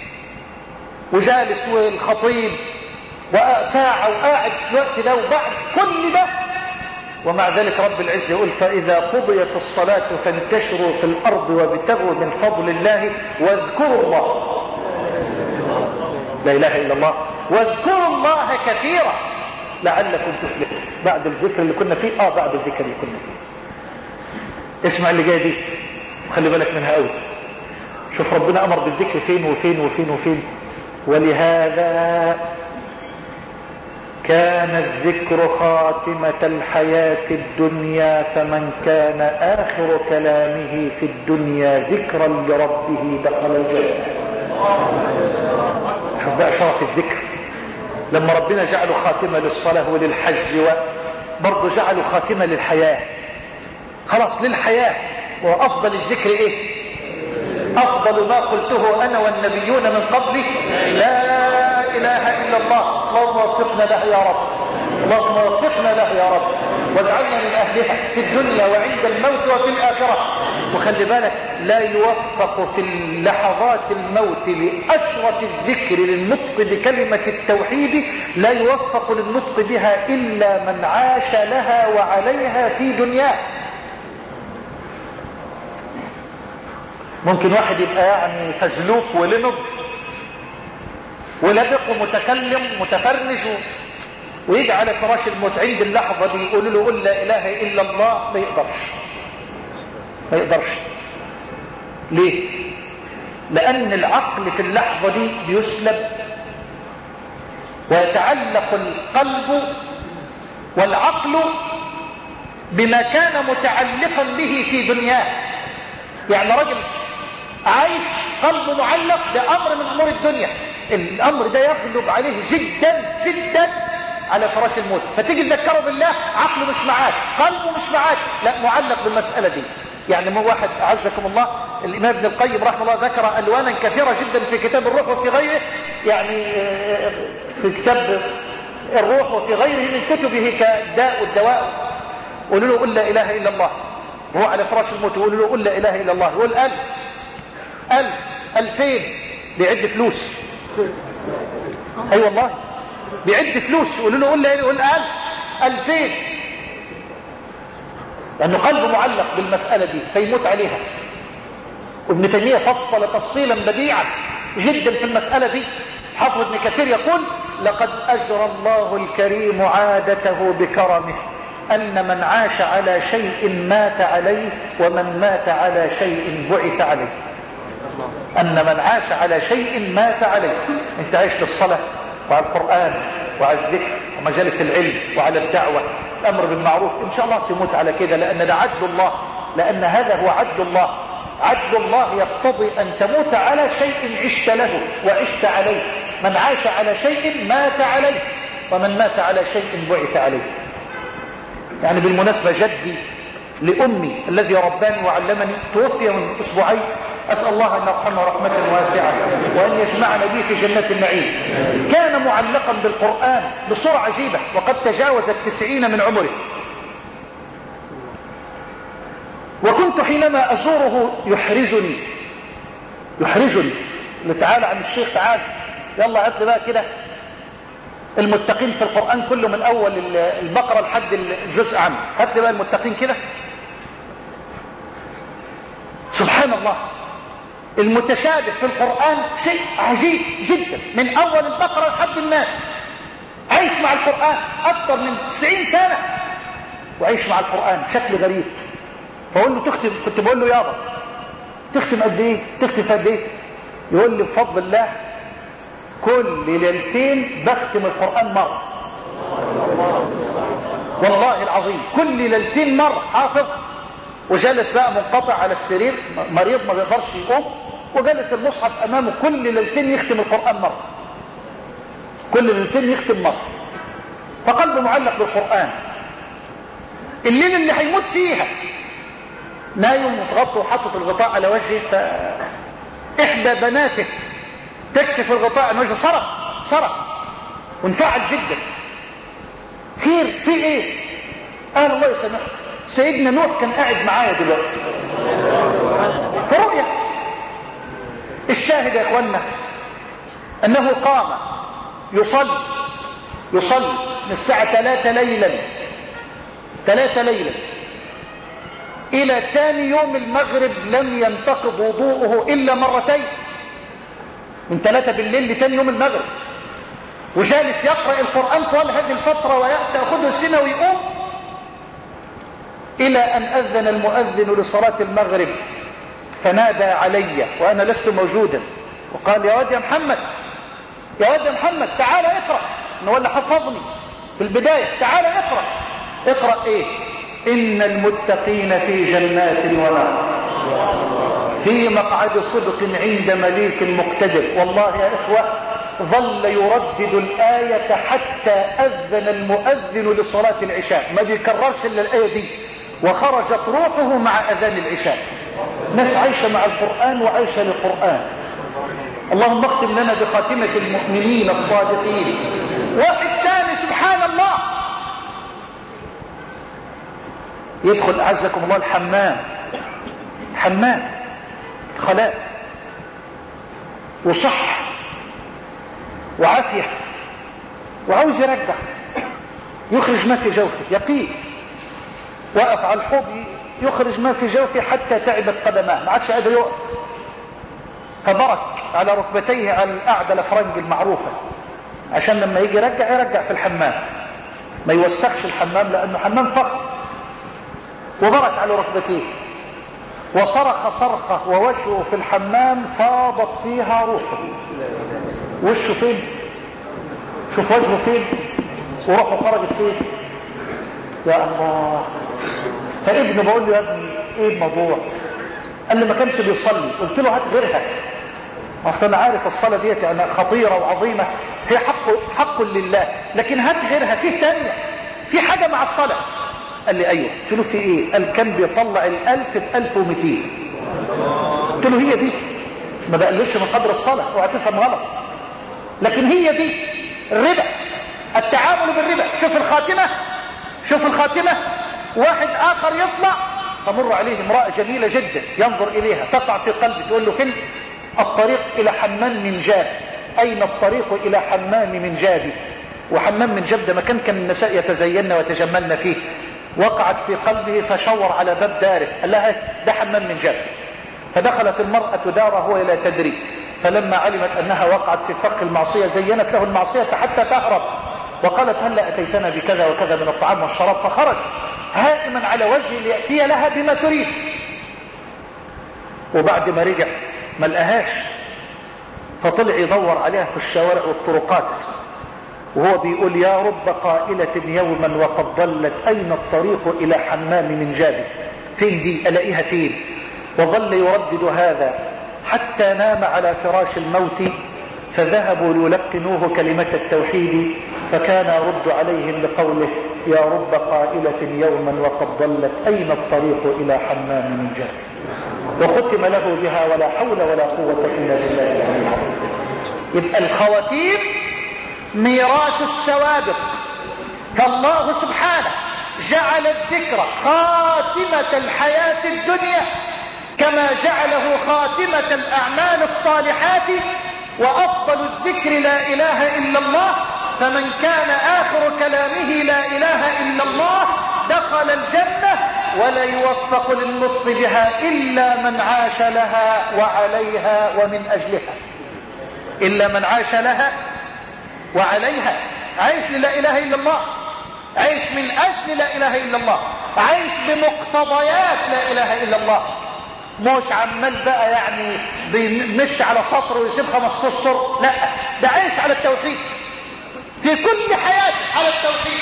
وجالس والخطيب وساعة وقاعد في الوقت ده وبعد كل ده. ومع ذلك رب العزة يقول: فإذا قضيت الصلاة فانتشروا في الأرض وابتغوا من فضل الله واذكروا الله. لا إله إلا الله. واذكروا الله كثيرا لعلكم تفلحون. بعد الذكر اللي كنا فيه، بعد الذكر اللي كنا فيه. اسمع اللي جاي دي وخلي بالك منها قوي. شوف ربنا أمر بالذكر فين وفين وفين وفين. ولهذا كان الذكر خاتمة الحياة الدنيا، فمن كان آخر كلامه في الدنيا ذكرا لربه دخل الجنة. شوف بقى شرف الذكر، لما ربنا جعله خاتمة للصلاة وللحج، وبرضه جعله خاتمة للحياة. خلاص للحياة. وأفضل الذكر إيه؟ أفضل ما قلته أنا والنبيون من قبلي لا إله إلا الله. اللهم وفقنا له يا رب، اللهم وفقنا له يا رب، واجعلنا من أهلها في الدنيا وعند الموت وفي الآخرة. وخلي بالك، لا يوفق في لحظات الموت لأشرف الذكر للنطق بكلمة التوحيد، لا يوفق للنطق بها إلا من عاش لها وعليها في دنياه. ممكن واحد يبقى يعني فزلوك ولنض ولبق ومتكلم متفرنج ويجي على فراش الموت عند اللحظة دي يقولوا له قل لا إله إلا الله، ما يقدرش. ليه؟ لأن العقل في اللحظة دي بيسلب، ويتعلق القلب والعقل بما كان متعلقا به في دنياه. يعني رجل عايش قلبه معلق بأمر من أمور الدنيا، الأمر ده يغلب عليه جدا جدا على فراش الموت، فتيجي تذكره بالله عقله مش معاك، قلبه مش معاك، لا معلق بالمسألة دي. يعني مو واحد أعزكم الله، الإمام ابن القيم رحمه الله ذكر ألوانا كثيرة جدا في كتاب الروح وفي غيره، يعني في كتاب الروح وفي غيره من كتبه كالداء والدواء. قولوا له قل لا إله إلا الله وهو على فراش الموت، يقولوا له قل لا إله إلا الله، يقول 1000 1000 2000 بيعد فلوس. أي والله بيعد فلوس، يقولوا له قل 1000 2000، لأنه قلبه معلق بالمسألة دي فيموت عليها. وابن تيمية فصل تفصيلا بديعا جدا في المسألة دي. حافظ ابن كثير يقول لقد أجرى الله الكريم عادته بكرمه أن من عاش على شيء مات عليه، ومن مات على شيء بعث عليه. أن من عاش على شيء مات عليه. انت عايش للصلاة وعلى القرآن وعلى الذكر ومجالس العلم وعلى الدعوة، الأمر بالمعروف، إن شاء الله تموت على كده، لأن ده عدل الله، لأن هذا هو عدل الله. عدل الله يقتضي أن تموت على شيء عشت له وعشت عليه. من عاش على شيء مات عليه، ومن مات على شيء بعث عليه. يعني بالمناسبة جدي لأمي الذي رباني وعلمني توفي من أسبوعين، أسأل الله أن يرحمه رحمة واسعة وأن يجمعنا به في جنة النعيم. كان معلقا بالقرآن بصورة عجيبة، وقد تجاوز 90 من عمره. وكنت حينما أزوره يحرجني تعالى عم الشيخ، تعال يلا هات لي بقى كده المتقين في القرآن كله من أول البقرة لحد الجزء عام، هات لي بقى المتقين كده. سبحان الله، المتشابه في القرآن شيء عجيب جدا، من أول البقرة لحد الناس. عايش مع القرآن أكثر من 90 سنة وعيش مع القرآن بشكل غريب. فأقول له تختم، كنت بقول له يابا تختم قد ايه؟ تختم قد ايه؟ يقول لي بفضل الله كل ليلتين بختم القرآن مرة. والله العظيم كل ليلتين مرة حافظ. وجلس بقى منقطع على السرير، مريض ما بيقدرش يقوم، وجلس المصحف امامه كل ليلتين يختم القرآن مرة، كل ليلتين يختم مرة. فقلبه معلق بالقرآن. الليل اللي هيموت فيها نايم متغطى وحاطط الغطاء على وجهه، فإحدى بناته تكشف الغطاء عن وجهه، صرخ وانفعل جدا. خير في ايه؟ قال الله يسامحك، سيدنا نوح كان قاعد معايا دلوقتي في رؤيا. الشاهد يا اخوانا انه قام يصلي من الساعة 3 ليلا الى ثاني يوم المغرب لم ينتقض وضوءه الا مرتين، من 3 بالليل لثاني يوم المغرب، وجالس يقرأ القرآن طوال هذه الفترة ويأخذه السنة ويقوم، إلى أن أذن المؤذن لصلاة المغرب فنادى علي وأنا لست موجودا، وقال يا واد يا محمد تعال اقرأ. هو اللي حفظني في البداية، تعال اقرأ ايه؟ إن المتقين في جنات ونهر في مقعد صدق عند مليك مقتدر. والله يا إخوة ظل يردد الآية حتى أذن المؤذن لصلاة العشاء، ما بيكررش إلا الآية دي، وخرجت روحه مع أذان العشاء. ناس عايشة مع القرآن وعايشة للقرآن. اللهم اختم لنا بخاتمة المؤمنين الصادقين. واحد ثاني سبحان الله يدخل أعزكم الله الحمام خلاء وصح وعافية، وعاوز يرجع يخرج ما في جوفه، يقين وقف على الحوض يخرج ما في جوفه حتى تعبت قدماه، ما عادش قادر يقف، فبرك على ركبتيه على القعدة الفرنج المعروفة عشان لما يجي يرجع في الحمام. ما يوسخش الحمام لأنه حمام فخم، وبرك على ركبتيه وصرخ صرخة ووجهه في الحمام فاضت فيها روحه. وشه فين؟ شوف وجهه فين وروحه خرجت فين. يا الله. فابنه بقول له يا ابني ايه الموضوع؟ قال لي ما كانش بيصلي. قلت له هات غيرها، اصلا انا عارف الصلاة ديت انا خطيرة وعظيمة، هي حق لله، لكن هات غيرها، في تانية، في حاجة مع الصلاة. قال لي ايوه. قلت له في ايه؟ قال كان بيطلع 1000 ب1200. قلت له هي دي، ما بقللش من قدر الصلاة وهتفهم غلط، لكن هي دي الربا، التعامل بالربا. شوف الخاتمة، شوف الخاتمة. واحد اخر يطلع تمر عليه امرأة جميلة جدا ينظر اليها تقع في قلبه، تقول له فين الطريق الى حمام من جاب؟ اين الطريق الى حمام من جابي؟ وحمام من جاب ده مكان كان النساء يتزين ويتجملن فيه. وقعت في قلبه فشور على باب داره، قال لها ده حمام من جاب. فدخلت المرأة داره وهي لا تدري، فلما علمت انها وقعت في فخ المعصية زينت له المعصية حتى تهرب، وقالت هلا اتيتنا بكذا وكذا من الطعام والشراب، فخرج هائما على وجهه ليأتي لها بما تريد. وبعد ما رجع ما لقاهاش، فطلع يدور عليها في الشوارع والطرقات وهو بيقول يا رب قائلة يوما وقد ضلت أين الطريق إلى حمام من جابي؟ فين دي؟ ألاقيها فين؟ وظل يردد هذا حتى نام على فراش الموت، فذهبوا ليلقنوه كلمة التوحيد، فكان يرد عليهم بقوله يا رب قائلة يوما وقد ضلت أين الطريق إلى حمام من جابي؟ وختم له بها ولا حول ولا قوة إلا بالله العلي العظيم. يبقى الخواتيم ميراث السوابق، فالله سبحانه جعل الذكر خاتمة الحياة الدنيا كما جعله خاتمة الأعمال الصالحات، وأفضل الذكر لا إله إلا الله، فمن كان آخر كلامه لا إله إلا الله دخل الجنة، ولا يوفق للنطق بها إلا من عاش لها وعليها ومن أجلها، إلا من عاش لها وعليها. عايش للا إله إلا الله، عايش من أجل لا إله إلا الله، عايش بمقتضيات لا إله إلا الله، مش عمال بقى يعني بيمش على سطر ويسيب 5 أسطر، لا، ده عايش على التوحيد في كل حياته، على التوحيد.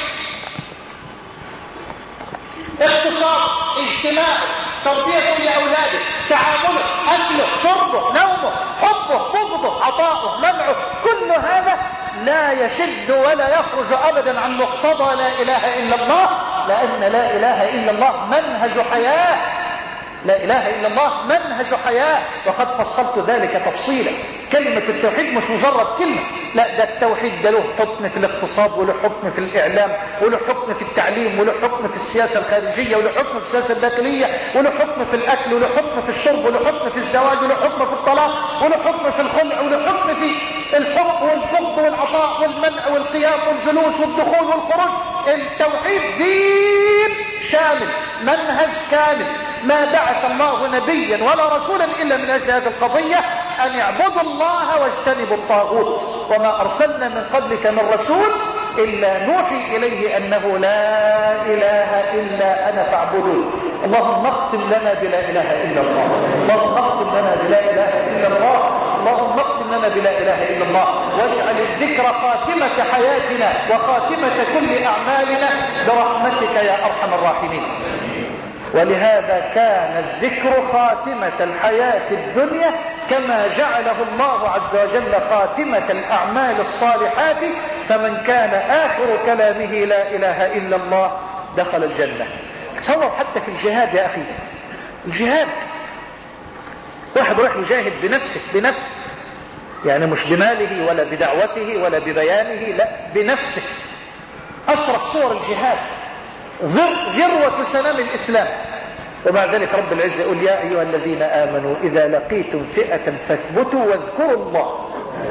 اقتصاد، اجتماع، تربيته لأولاده، تعامله، أكله، شربه، نومه، حبه، بغضه، عطاؤه، منعه، كل هذا لا يشد ولا يخرج أبدا عن مقتضى لا إله إلا الله، لأن لا إله إلا الله منهج حياة، لا إله إلا الله منهج حياة، وقد فصلت ذلك تفصيلا. كلمة التوحيد مش مجرد كلمة، لا، ده التوحيد ده له حكم في الاقتصاد، وله حكم في الإعلام، وله حكم في التعليم، وله حكم في السياسة الخارجية، وله حكم في السياسة الداخلية، وله حكم في الأكل، وله حكم في الشرب، وله حكم في الزواج، وله حكم في الطلاق، وله حكم في الخلع، وله حكم في الحب والبغض والعطاء والمنع والقيام والجلوس والدخول والخروج. التوحيد دين شامل، منهج كامل. ما بعث الله نبيا ولا رسولا إلا من أجل هذه القضية، أن يعبدوا الله واجتنبوا الطاغوت. وما أرسلنا من قبلك من رسول إلا نوحي إليه أنه لا إله إلا أنا فاعبدون. اللهم اختم لنا بلا إله إلا الله، اللهم اختم لنا بلا إله إلا الله، اللهم اختم لنا بلا إله إلا الله، واجعل الذكر خاتمة حياتنا وخاتمة كل أعمالنا برحمتك يا أرحم الراحمين. ولهذا كان الذكر خاتمة الحياة الدنيا كما جعله الله عز وجل خاتمة الأعمال الصالحات، فمن كان آخر كلامه لا إله إلا الله دخل الجنة. تصور حتى في الجهاد يا أخي، الجهاد واحد راح يجاهد بنفسه يعني مش بماله ولا بدعوته ولا ببيانه، لا، بنفسه. أشرف صور الجهاد، ذروة سنام الإسلام. ومع ذلك رب العزة يقول يا أيها الذين آمنوا إذا لقيتم فئة فاثبتوا واذكروا الله.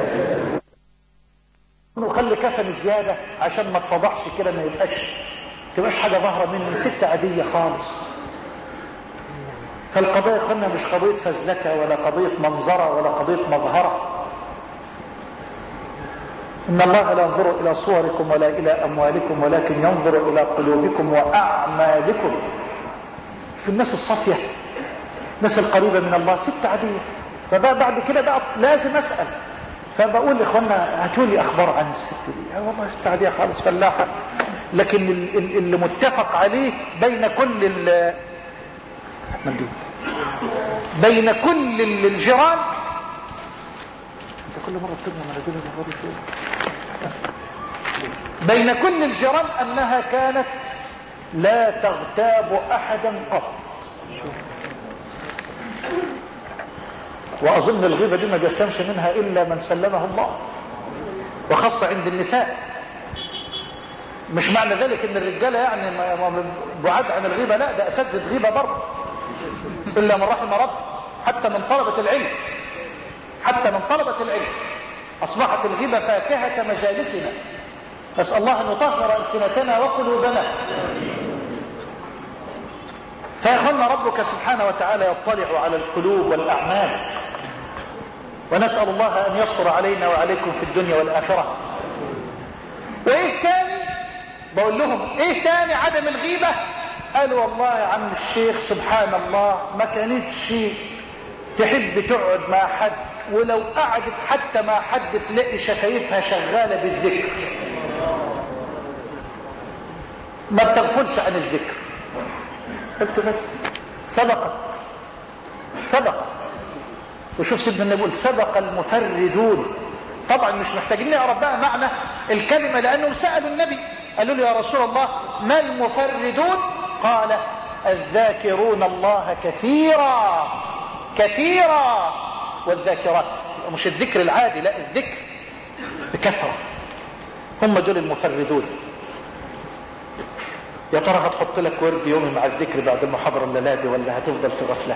وخلي كفن زيادة عشان ما تفضحش كده، ما تبقاش حاجة ظاهرة مني، ست عادية خالص. فالقضية قلنا مش قضية فزلكة ولا قضية منظرة ولا قضية مظهرة، إن الله لا ينظر إلى صوركم ولا إلى أموالكم ولكن ينظر إلى قلوبكم وأعمالكم. في الناس الصافية، الناس القريبة من الله، ست عادية. فبقى بعد كده بقى لازم أسأل، فبقول لإخواننا هاتوا لي أخبار عن الست دي. والله ست عادية خالص، فلاحة، لكن اللي متفق عليه بين كل الجيران. انت كل مرة بتجمع مناديل المرة دي بين كل الجيران أنها كانت لا تغتاب أحدا قط. وأظن الغيبة دي ما بيستمشي منها إلا من سلمه الله، وخاصة عند النساء. مش معنى ذلك ان الرجالة يعني بعاد عن الغيبة، لا، ده أساتذة غيبة برضه، إلا من رحم رب. حتى من طلبة العلم، حتى من طلبة العلم أصبحت الغيبة فاكهة مجالسنا. نسأل الله أن يطهر ألسنتنا وقلوبنا. فيخلنا ربك سبحانه وتعالى يطلع على القلوب والأعمال، ونسأل الله أن يستر علينا وعليكم في الدنيا والآخرة. وإيه تاني؟ بقول لهم إيه تاني عدم الغيبة؟ قالوا والله يا عم الشيخ سبحان الله ما كانتش تحب تقعد مع حد، ولو قعدت حتى مع حد تلاقي شفايفها شغالة بالذكر، ما بتغفلش عن الذكر. قلت بس سبقت. وشوف سيدنا النبي يقول سبق المفردون. طبعا مش محتاجين نقرا بقى معنى الكلمة، لأنهم سألوا النبي قالوا له يا رسول الله ما المفردون؟ قال الذاكرون الله كثيرا والذاكرات. مش الذكر العادي، لا، الذكر بكثرة، هم دول المفردون. يا ترى هتحط لك ورد يومي مع الذكر بعد المحاضرة الليلة دي، ولا هتفضل في غفلة؟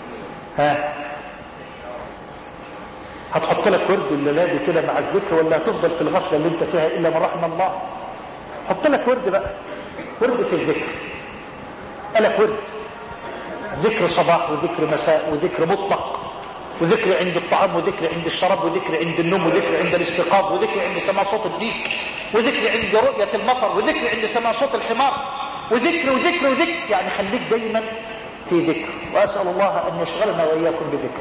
هتحط لك ورد الليلة دي كده مع الذكر، ولا هتفضل في الغفلة اللي انت فيها إلا من رحم الله؟ حط لك ورد بقى، ورد في الذكر. قالك ورد ذكر صباح وذكر مساء وذكر مطلق، وذكر عند الطعام وذكر عند الشراب وذكر عند النوم وذكر عند الاستيقاظ وذكر عند سماع صوت الديك وذكر عند رؤية المطر وذكر عند سماع صوت الحمار وذكر وذكر وذكر. يعني خليك دايما في ذكر، وأسأل الله أن يشغلنا وإياكم بذكر.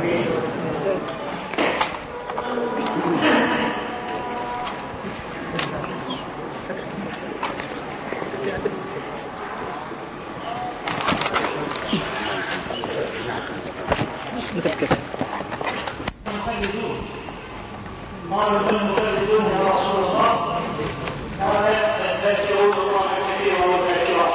قالوا المفردون يا رسول الله؟ قال الذاكرون الله كثيرا والذاكرات.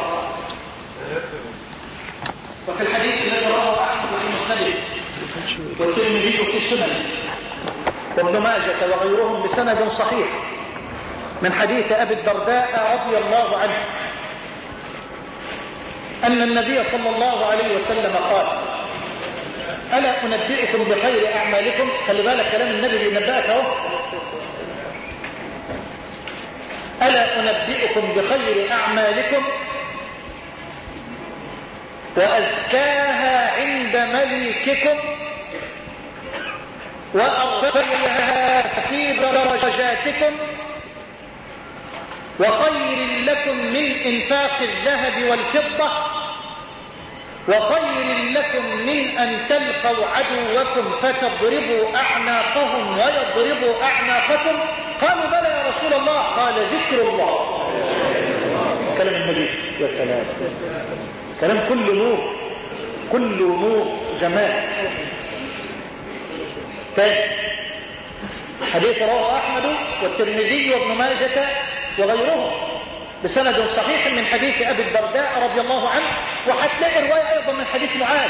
وفي الحديث الذي رواه احمد في مسنده والترمذي في سننه وابن ماجه وغيرهم بسند صحيح من حديث ابي الدرداء رضي الله عنه ان النبي صلى الله عليه وسلم قال ألا أنبئكم بخير أعمالكم؟ خلي بالك كلام النبي بينبئك اهو. ألا أنبئكم بخير أعمالكم وأزكاها عند مليككم وأرفعها في درجاتكم وخير لكم من إنفاق الذهب والفضة وخير لكم من أن تلقوا عدوكم فتضربوا أعناقهم ويضربوا أعناقكم؟ قالوا بلى يا رسول الله. قال ذكر الله. كلام النبي يا سلام، كلام كله نور، كله نور جمال. حديث رواه أحمد والترمذي وابن ماجة وغيرهم بسند صحيح من حديث أبي الدرداء رضي الله عنه. وحتلاقي رواية أيضا من حديث معاذ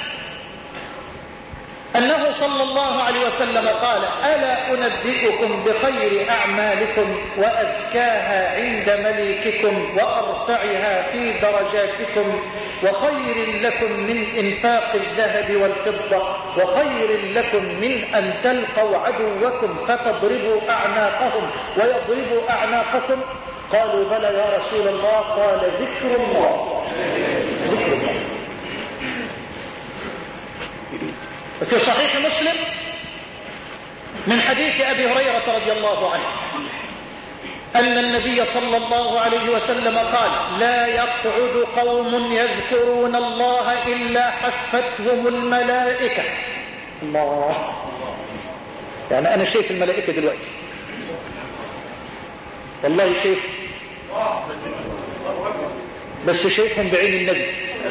أنه صلى الله عليه وسلم قال ألا أنبئكم بخير أعمالكم وأزكاها عند مليككم وأرفعها في درجاتكم وخير لكم من إنفاق الذهب والفضة وخير لكم من أن تلقوا عدوكم فتضربوا أعناقهم ويضربوا أعناقكم؟ قالوا بلى يا رسول الله. قال ذكر الله. ذكر الله. في صحيح مسلم من حديث أبي هريرة رضي الله عنه أن النبي صلى الله عليه وسلم قال: لا يقعد قوم يذكرون الله إلا حفتهم الملائكة. الله، يعني أنا شايف الملائكة دلوقتي، والله شايف، بس شايفهم بعين النبي،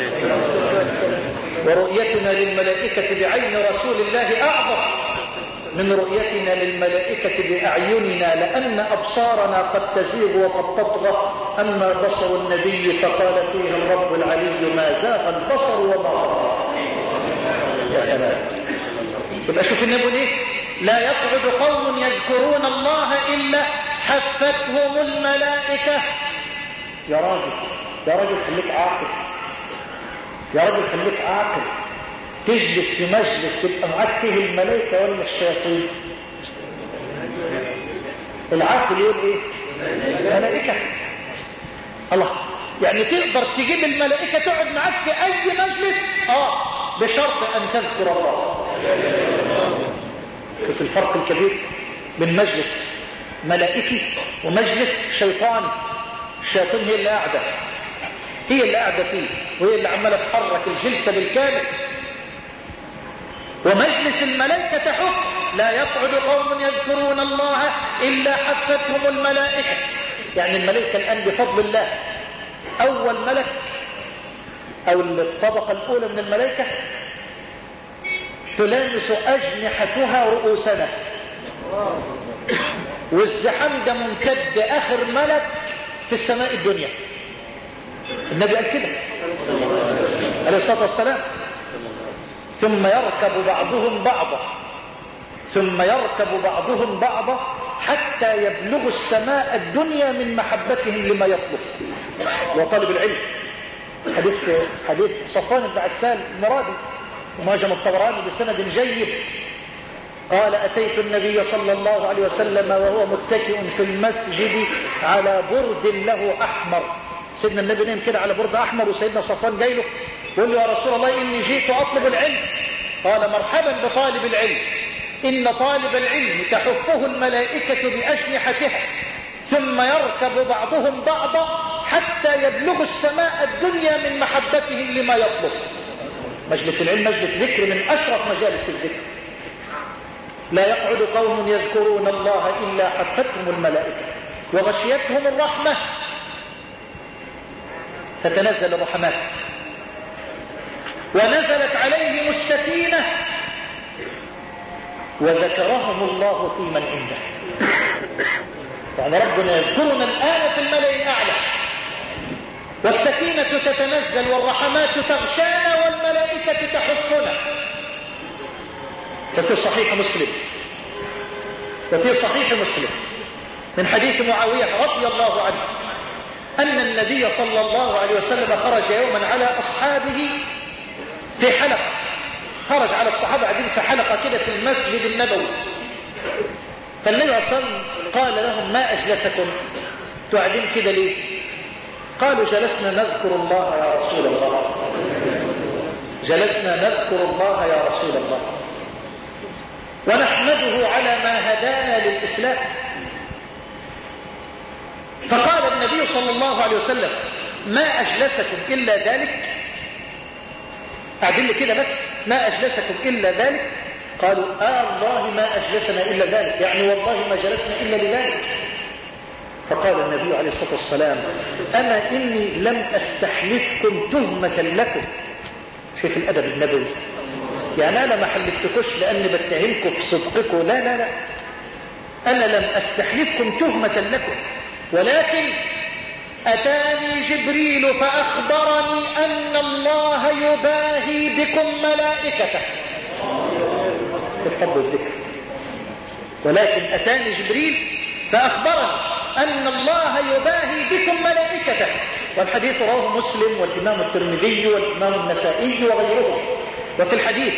ورؤيتنا للملائكة بعين رسول الله أعظم من رؤيتنا للملائكة بأعيننا، لأن أبصارنا قد تزيغ وقد تطغى، أما بصر النبي فقال فيه الرب العلي: ما زاغ البصر وما طغى. يا سلام. يبقى شوف النبي ليه: لا يقعد قوم يذكرون الله إلا حفتهم الملائكة. يا راجل، يا راجل خليك عاقل، يا راجل خليك عاقل. تجلس في مجلس تبقى معاك فيه الملائكة ولا الشياطين؟ العاقل يقول ايه؟ ملائكة. الله، يعني تقدر تجيب الملائكة تقعد معاك في اي مجلس، بشرط ان تذكر الله. شوف الفرق الكبير بين مجلس ملائكي ومجلس شيطاني. الشياطين هي اللي قاعدة، هي اللي قاعدة فيه، وهي اللي عمالة تحرك الجلسة بالكامل. ومجلس الملائكة تحك: لا يقعد قوم يذكرون الله إلا حفتهم الملائكة. يعني الملائكة الآن بفضل الله أول ملك أو الطبقة الأولى من الملائكة تلامس أجنحتها رؤوسنا، والزحام ده ممتد آخر ملك في السماء الدنيا. النبي قال كده عليه الصلاة والسلام: ثم يركب بعضهم بعضا، ثم يركب بعضهم بعضا حتى يبلغ السماء الدنيا من محبتهم لما يطلب. وطالب العلم، حديث صفوان بن عسال المرادي ومعجم الطبراني بسند جيد، قال: أتيت النبي صلى الله عليه وسلم وهو متكئ في المسجد على برد له أحمر. سيدنا النبي نام كده على برد أحمر، وسيدنا صفوان جاي له يقول له: يا رسول الله، إني جئت أطلب العلم. قال: مرحبا بطالب العلم، إن طالب العلم تحفه الملائكة بأجنحتها، ثم يركب بعضهم بعضا حتى يبلغ السماء الدنيا من محبتهم لما يطلب. مجلس العلم مجلس ذكر من أشرف مجالس الذكر. لا يقعد قوم يذكرون الله إلا حفتهم الملائكة وغشيتهم الرحمة. تتنزل الرحمات، ونزلت عليهم السكينة، وذكرهم الله في من عنده. يعني ربنا يذكرنا الآن في الملأ الأعلى، والسكينة تتنزل، والرحمات تغشانا، والملائكة تحفنا. وفي صحيح مسلم من حديث معاوية رضي الله عنه أن النبي صلى الله عليه وسلم خرج يوما على أصحابه في حلقة، خرج على الصحابة قاعدين في حلقة كده في المسجد النبوي. فالنبي صلى الله عليه وسلم قال لهم: ما أجلسكم؟ قاعدين كده ليه؟ قالوا: جلسنا نذكر الله يا رسول الله، جلسنا نذكر الله يا رسول الله، ونحمده على ما هدانا للإسلام. فقال النبي صلى الله عليه وسلم: ما أجلسكم إلا ذلك؟ قاعدين كده بس، ما أجلسكم إلا ذلك؟ قالوا: الله ما أجلسنا إلا ذلك، يعني والله ما جلسنا إلا لذلك. فقال النبي عليه الصلاة والسلام: أما إني لم أستحلفكم تهمة لكم. شوف الأدب النبوي، يعني أنا ما حلفتكوش لأني بتهمكم في صدقكم، لا لا لا، أنا لم أستحلفكم تهمة لكم، ولكن أتاني جبريل فأخبرني أن الله يباهي بكم ملائكته. تحب الذكر. ولكن أتاني جبريل فأخبرني أن الله يباهي بكم ملائكته. والحديث رواه مسلم والإمام الترمذي والإمام النسائي وغيرهم. وفي الحديث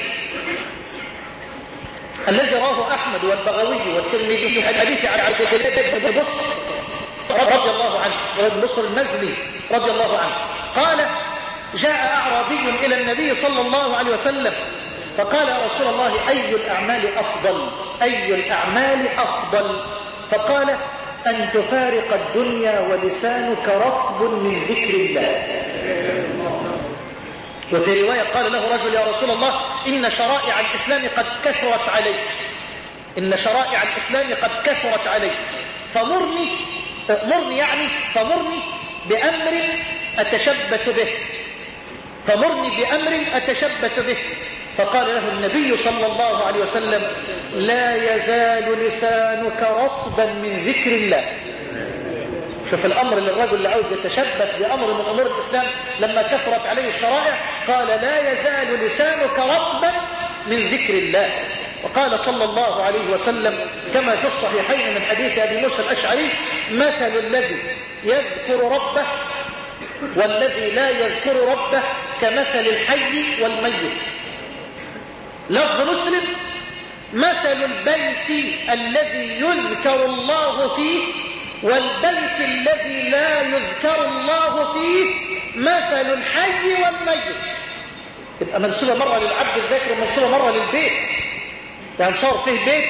الذي رواه أحمد والبغوي والترمذي حديث عن عبد الله بن بصر رضي الله عنه، وابن بصر المزني رضي الله عنه، قال: جاء أعرابي إلى النبي صلى الله عليه وسلم فقال يا رسول الله أي الأعمال أفضل؟ أي الأعمال أفضل؟ فقال أن تفارق الدنيا ولسانك رطب من ذكر الله. وفي رواية قال له رجل يا رسول الله إن شرائع الإسلام قد كثرت علي، إن شرائع الإسلام قد كثرت علي، فمرني بأمر أتشبث به، فمرني بأمر أتشبث به. فقال له النبي صلى الله عليه وسلم لا يزال لسانك رطبا من ذكر الله. شوف الأمر للرجل اللي عاوز يتشبث بأمر من أمور الإسلام لما كثرت عليه الشرائع، قال لا يزال لسانك رطبا من ذكر الله. وقال صلى الله عليه وسلم كما في الصحيحين من حديث أبي موسى الأشعري مثل الذي يذكر ربه والذي لا يذكر ربه كمثل الحي والميت. لفظ مسلم مثل البيت الذي يذكر الله فيه والبيت الذي لا يذكر الله فيه مثل الحي والميت. تبقى منسوبة مرة للعبد الذاكر ومنسوبة مرة للبيت، يعني صار فيه بيت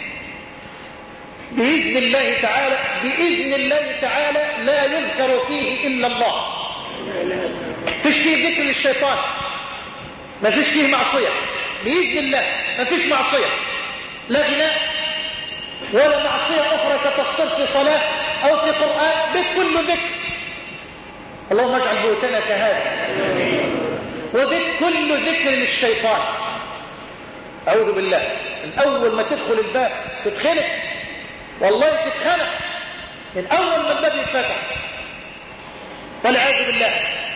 بإذن الله تعالى لا يذكر فيه إلا الله، فيش فيه ذكر للشيطان، ما فيش فيه معصية بإذن الله، ما فيش معصية لا غناء ولا معصية أخرى كتقصير في صلاة أو في قرآن، بيت كله ذكر. اللهم اجعل بيوتنا كهذا. وبيت كله ذكر للشيطان، أعوذ بالله. من أول ما تدخل الباب تتخنق، والله تتخنق من أول ما الباب يتفتح، والعياذ بالله.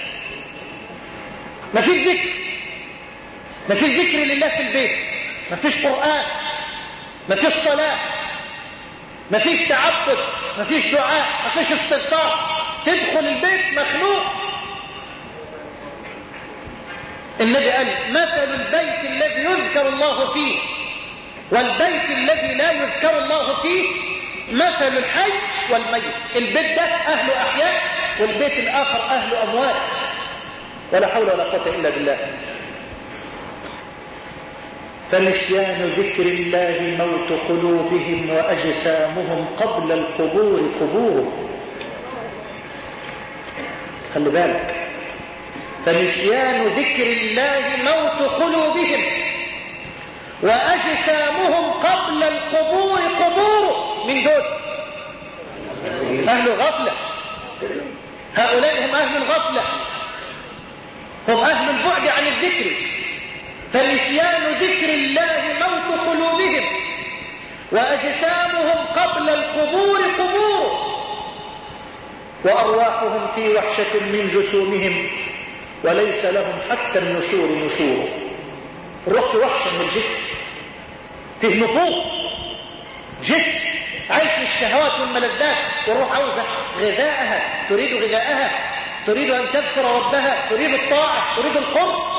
ما فيش ذكر، ما فيش ذكر لله في البيت، ما فيش قرآن، ما فيش صلاة، ما فيش تعبد، ما فيش دعاء، ما فيش استغفار. تدخل البيت مخلوق. النبي قال مثل البيت الذي يذكر الله فيه والبيت الذي لا يذكر الله فيه مثل الحي والميت. البيت ده أهله أحياء والبيت الآخر أهله أموات، ولا حول ولا قوة إلا بالله. فنسيان ذكر الله موت قلوبهم وأجسامهم قبل القبور قبور. خلي بالك، فنسيان ذكر الله موت قلوبهم وأجسامهم قبل القبور قبور. من دول أهل غفلة، هؤلاء هم أهل الغفلة، هم أهل البعد عن الذكر. فنسيان ذكر الله موت قلوبهم وأجسامهم قبل القبور قبور، وأرواحهم في وحشة من جسومهم وليس لهم حتى النشور نشور. الروح في وحشة من الجسم، فيه نفوق جسم عايش للشهوات والملذات، والروح عاوزة غذاءها، تريد غذاءها، تريد أن تذكر ربها، تريد الطاعة، تريد القرب.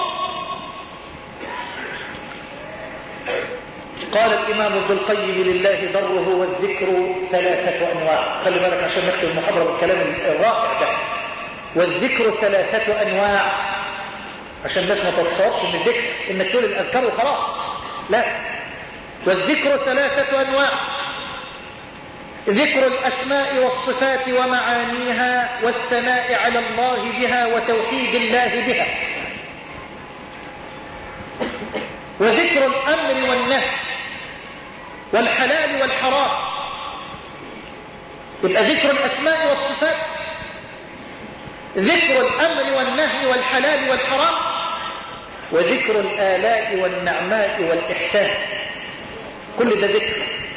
قال الإمام ابن القيم لله ضره والذكر ثلاثة أنواع. خلي بالك عشان نختم المحاضرة بالكلام الرائع ده. والذكر ثلاثة أنواع، عشان الناس ما تتصورش من الذكر إنك تقول الأذكار وخلاص، لا. والذكر ثلاثة أنواع: ذكر الأسماء والصفات ومعانيها والثناء على الله بها وتوحيد الله بها، وذكر الأمر والنهي والحلال والحرام. يبقى ذكر الأسماء والصفات، ذكر الأمر والنهي والحلال والحرام، وذكر الآلاء والنعماء والإحسان. كل ده ذكر.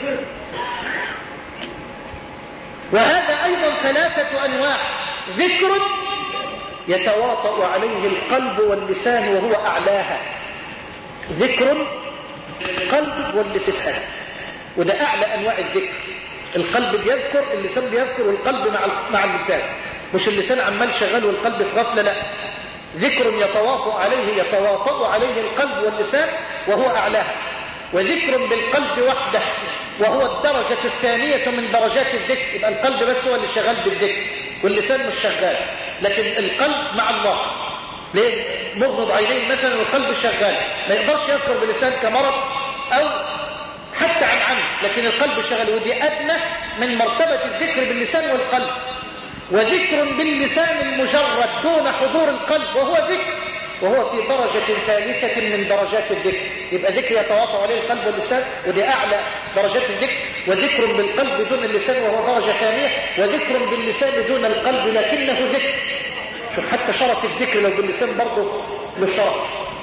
وهذا أيضا ثلاثة أنواع: ذكر يتواطأ عليه القلب واللسان وهو أعلاها، ذكر القلب واللسان، وده أعلى أنواع الذكر. القلب بيذكر، اللسان بيذكر، والقلب مع اللسان، مش اللسان عمال شغال والقلب في غفلة، لا. ذكر يتواطأ عليه القلب واللسان وهو أعلاها، وذكر بالقلب وحده وهو الدرجة الثانية من درجات الذكر. يبقى القلب بس هو اللي شغال بالذكر واللسان مش شغال، لكن القلب مع الله ليه؟ مغمض عينيه مثلا والقلب شغال، ما يقدرش يذكر بلسان كمرض أو حتى عن عمد، لكن القلب شغال، ودي أدنى من مرتبة الذكر باللسان والقلب. وذكر باللسان المجرد دون حضور القلب وهو ذكر، وهو في درجة ثالثة من درجات الذكر. يبقى ذكر يتواطأ عليه القلب واللسان، ودي أعلى درجات الذكر. وذكر بالقلب دون اللسان وهو درجة ثانية، وذكر باللسان دون القلب لكنه ذكر. شوف حتى شرف الذكر لو باللسان برضه له شرف.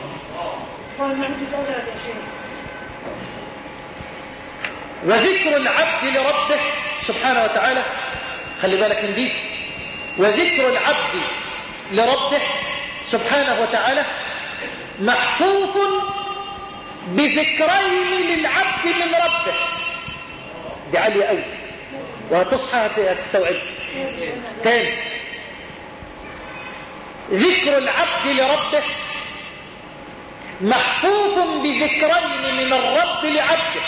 وذكر العبد لربه سبحانه وتعالى، خلي بالك من دي، وذكر العبد لربه سبحانه وتعالى محفوظ بذكرين للعبد من ربه. دي عالية قوي وهتصحى هتستوعب تاني. ذكر العبد لربه محفوظ بذكرين من الرب لعبده.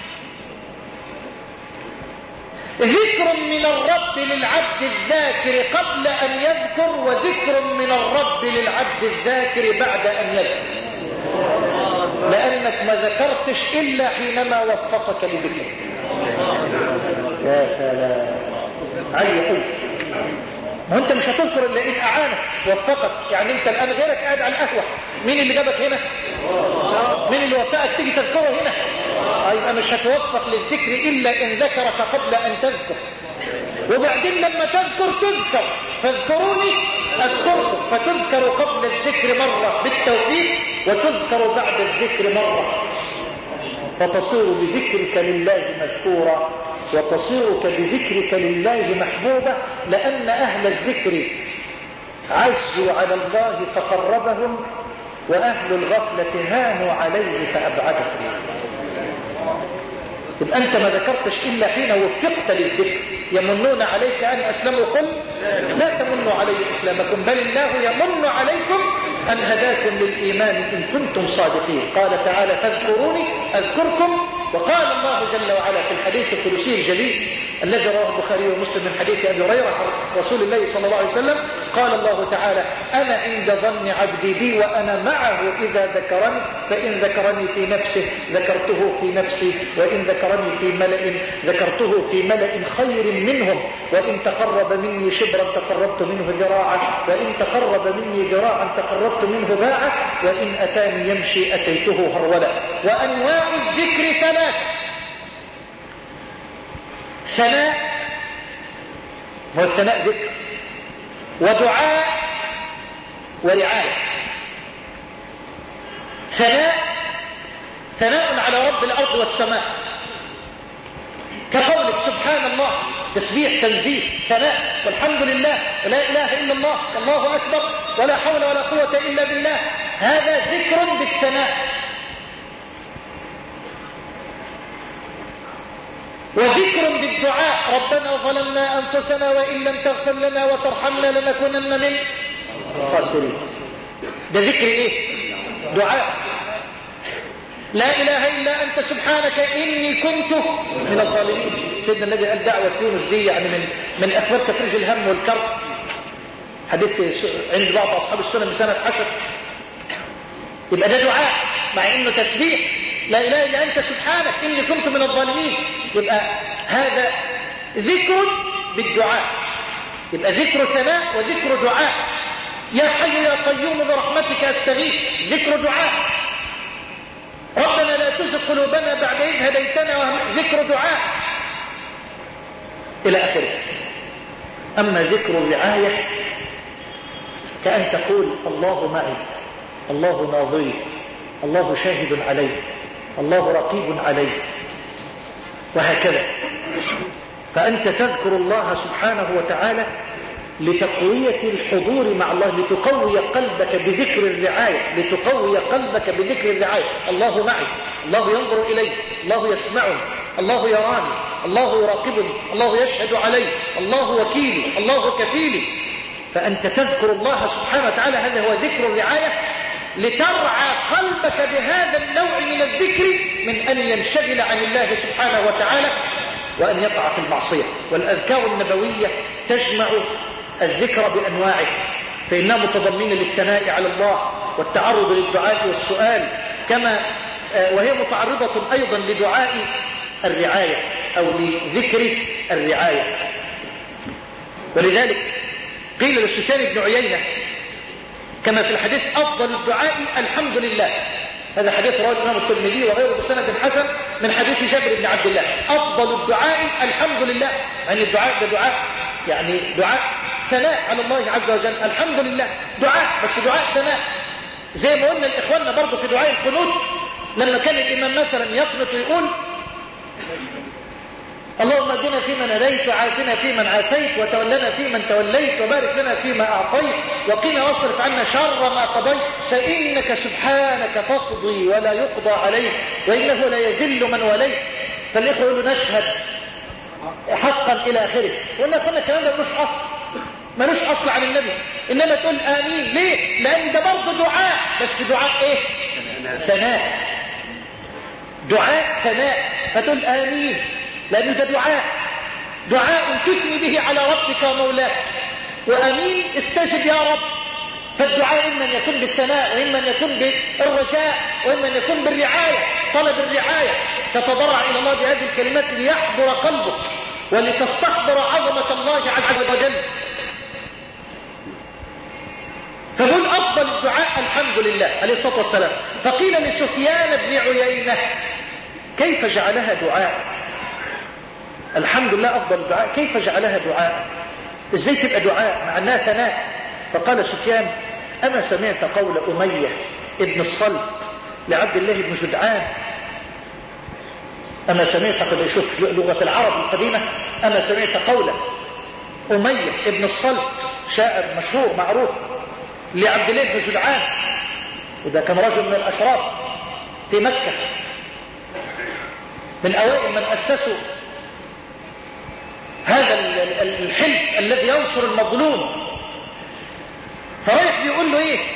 ذكر من الرب للعبد الذاكر قبل أن يذكر، وذكر من الرب للعبد الذاكر بعد أن يذكر، لأنك ما ذكرتش إلا حينما وفقك لذكر. يا سلام، عالية قوي. ما انت مش هتذكر الا ان اعانك وفقك. يعني انت الان غيرك قاعد على القهوه، مين اللي جابك هنا؟ مين اللي وفقك تيجي تذكره هنا؟ يبقى مش هتوفق للذكر الا ان ذكرك قبل ان تذكر. وبعدين لما تذكر فاذكروني اذكركم، فتذكر قبل الذكر مره بالتوفيق، وتذكر بعد الذكر مره، فتصير بذكرك لله مذكورا، وتصيرك بذكرك لله محبوبة، لأن أهل الذكر عزوا على الله فقربهم، وأهل الغفلة هانوا عليه فأبعدهم. يبقى أنت ما ذكرتش إلا حين وفقت للذكر. يمنون عليك أن أسلموا، قل لا تمنوا علي إسلامكم بل الله يمن عليكم أن هداكم للإيمان إن كنتم صادقين. قال تعالى فاذكروني أذكركم. وقال الله جل وعلا في الحديث القدسي الجليل الذي رواه البخاري ومسلم من حديث أبي هريرة عن رسول الله صلى الله عليه وسلم، قال الله تعالى أنا عند ظن عبدي بي وأنا معه إذا ذكرني، فإن ذكرني في نفسه ذكرته في نفسي، وإن ذكرني في ملأ ذكرته في ملأ خير منهم، وإن تقرب مني شبرا تقربت منه ذراعا، وإن تقرب مني ذراعا تقربت منه باعا، وإن أتاني يمشي أتيته هرولا. وأنواع الذكر ثلاث: ثناء، والثناء ذكر، ودعاء، ورعاية. ثناء على رب الأرض والسماء، كقولك سبحان الله، تسبيح تنزيه ثناء، والحمد لله ولا إله إلا الله والله أكبر ولا حول ولا قوة إلا بالله، هذا ذكر بالثناء. وذكر بالدعاء: ربنا ظلمنا أنفسنا وإن لم تغفر لنا وترحمنا لنكونن من الخاسرين. ده ذكر إيه؟ دعاء. لا إله إلا أنت سبحانك إني كنت من الظالمين. سيدنا النبي قال دعوة يونس دي يعني من أسباب تفريج الهم والكرب، حديث عند بعض أصحاب السنن بسند حسن. يبقى ده دعاء مع إنه تسبيح، لا إله إلا أنت سبحانك إني كنت من الظالمين. يبقى هذا ذكر بالدعاء، يبقى ذكر ثناء وذكر دعاء. يا حي يا قيوم برحمتك أستغيث، ذكر دعاء. ربنا لا تزغ قلوبنا بعد إذ هديتنا، ذكر دعاء، إلى آخره. أما ذكر الرعاية كأن تقول الله معي، الله ناظري، الله شاهد علي، الله رقيب علي، وهكذا. فأنت تذكر الله سبحانه وتعالى لتقوية الحضور مع الله، لتقوي قلبك بذكر الرعاية، لتقوي قلبك بذكر الرعاية. الله معي، الله ينظر إلي، الله يسمعني، الله يراني، الله يراقبني، الله يشهد علي، الله وكيلي، الله كفيلي. فأنت تذكر الله سبحانه وتعالى، هذا هو ذكر الرعاية، لترعى قلبك بهذا النوع من الذكر من أن ينشغل عن الله سبحانه وتعالى وأن يقع في المعصية. والأذكار النبوية تجمع الذكر بأنواعه، فإنها متضمنة للثناء على الله والتعرض للدعاء والسؤال، كما وهي متعرضة أيضا لدعاء الرعاية أو لذكر الرعاية. ولذلك قيل لسفيان بن عيينة كما في الحديث أفضل الدعاء الحمد لله. هذا حديث رواه الإمام الترمذي وغيره بسند حسن من حديث جابر بن عبد الله. أفضل الدعاء الحمد لله، يعني الدعاء ده دعاء، يعني دعاء ثناء على الله عز وجل. الحمد لله دعاء، بس دعاء ثناء. زي ما قلنا لإخواننا برضو في دعاء القنوت، لما كان الإمام مثلا يقنط ويقول اللهم اهدنا فيمن هديت وعافنا فيمن عافيت وتولنا فيمن توليت وبارك لنا فيما أعطيت وقنا واصرف عنا شر ما قضيت فإنك سبحانك تقضي ولا يقضى عليك وإنه لا يذل من وليت. فالإخوة يقولوا نشهد حقا إلى آخره. وقلنا كنا الكلام ده ملوش أصل عن النبي، إنما تقول آمين. ليه؟ لأن ده برضه دعاء، بس دعاء إيه؟ ثناء. دعاء ثناء، فتقول آمين لأنه ده دعاء تثني به على ربك ومولاك. وأمين استجب يا رب. فالدعاء إما أن يكون بالثناء، وإما أن يكون بالرجاء، وإما أن يكون بالرعاية، طلب الرعاية. تتضرع إلى الله بهذه الكلمات ليحضر قلبك ولتستحضر عظمة الله عز وجل. فقل أفضل الدعاء الحمد لله عليه الصلاة والسلام. فقيل لسفيان بن عيينة كيف جعلها دعاء؟ الحمد لله أفضل الدعاء، كيف جعلها دعاء؟ إزاي تبقى دعاء مع أنها ثناء؟ فقال سفيان أما سمعت قول أمية ابن الصلت لعبد الله بن جدعان؟ أما سمعت قد شوف لغة العرب القديمة، أما سمعت قول أمية ابن الصلت شاعر مشهور معروف لعبد الله بن جدعان، وده كان رجل من الأشراف في مكة من أوائل من أسسوا هذا الحلف الذي ينصر المظلوم. فرايح بيقول له ايه؟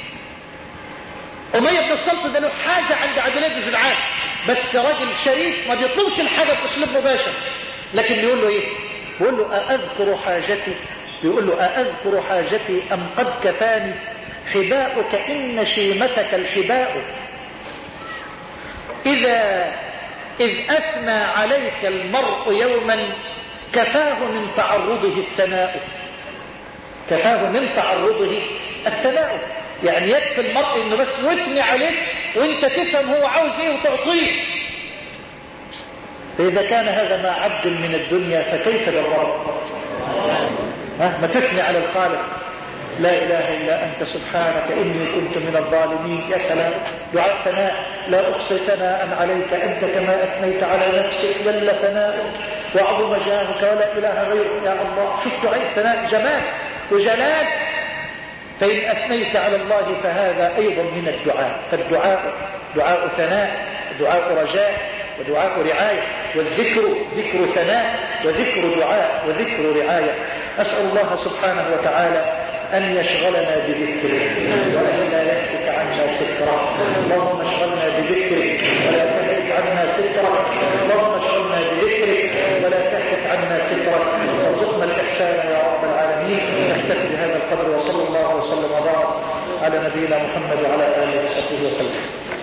أمية بن الصلت ده له حاجة عند عبد الله بن جدعان، بس راجل شريف ما بيطلبش الحاجة بأسلوب مباشر، لكن بيقول له ايه؟ بيقول له أأذكر حاجتي؟ بيقول له أأذكر حاجتي أم قد كفاني حباؤك إن شيمتك الحباء إذ أثنى عليك المرء يوما كفاه من تعرضه الثناء. كفاه من تعرضه الثناء، يعني يكفي المرء انه بس يثني عليك وانت تفهم هو عاوز ايه وتعطيه. فإذا كان هذا مع عبد من الدنيا فكيف بالرب؟ ما تثني على الخالق. لا إله إلا أنت سبحانك إني كنت من الظالمين. يا سلام، دعاء ثناء. لا أحصي ثناء عليك أنت كما أثنيت على نفسك جل ثناؤك وعظم جاهك ولا إله غيرك. يا الله، شوف دعاء ثناء جمال وجلال. فإن أثنيت على الله فهذا أيضا من الدعاء. فالدعاء دعاء ثناء، دعاء رجاء، ودعاء رعاية، والذكر ذكر ثناء وذكر دعاء وذكر رعاية. أسأل الله سبحانه وتعالى أن يشغلنا بذكره وأن لا يهتك عنا ستره. اللهم اشغلنا بذكرك ولا تهتك عنا سترك. اللهم اشغلنا بذكرك ولا تهتك عنا سترك. وارزقنا الإحسان يا رب العالمين. نكتفي بهذا القدر وصلى الله وسلم وبارك على نبينا محمد وعلى آله وصحبه وسلم.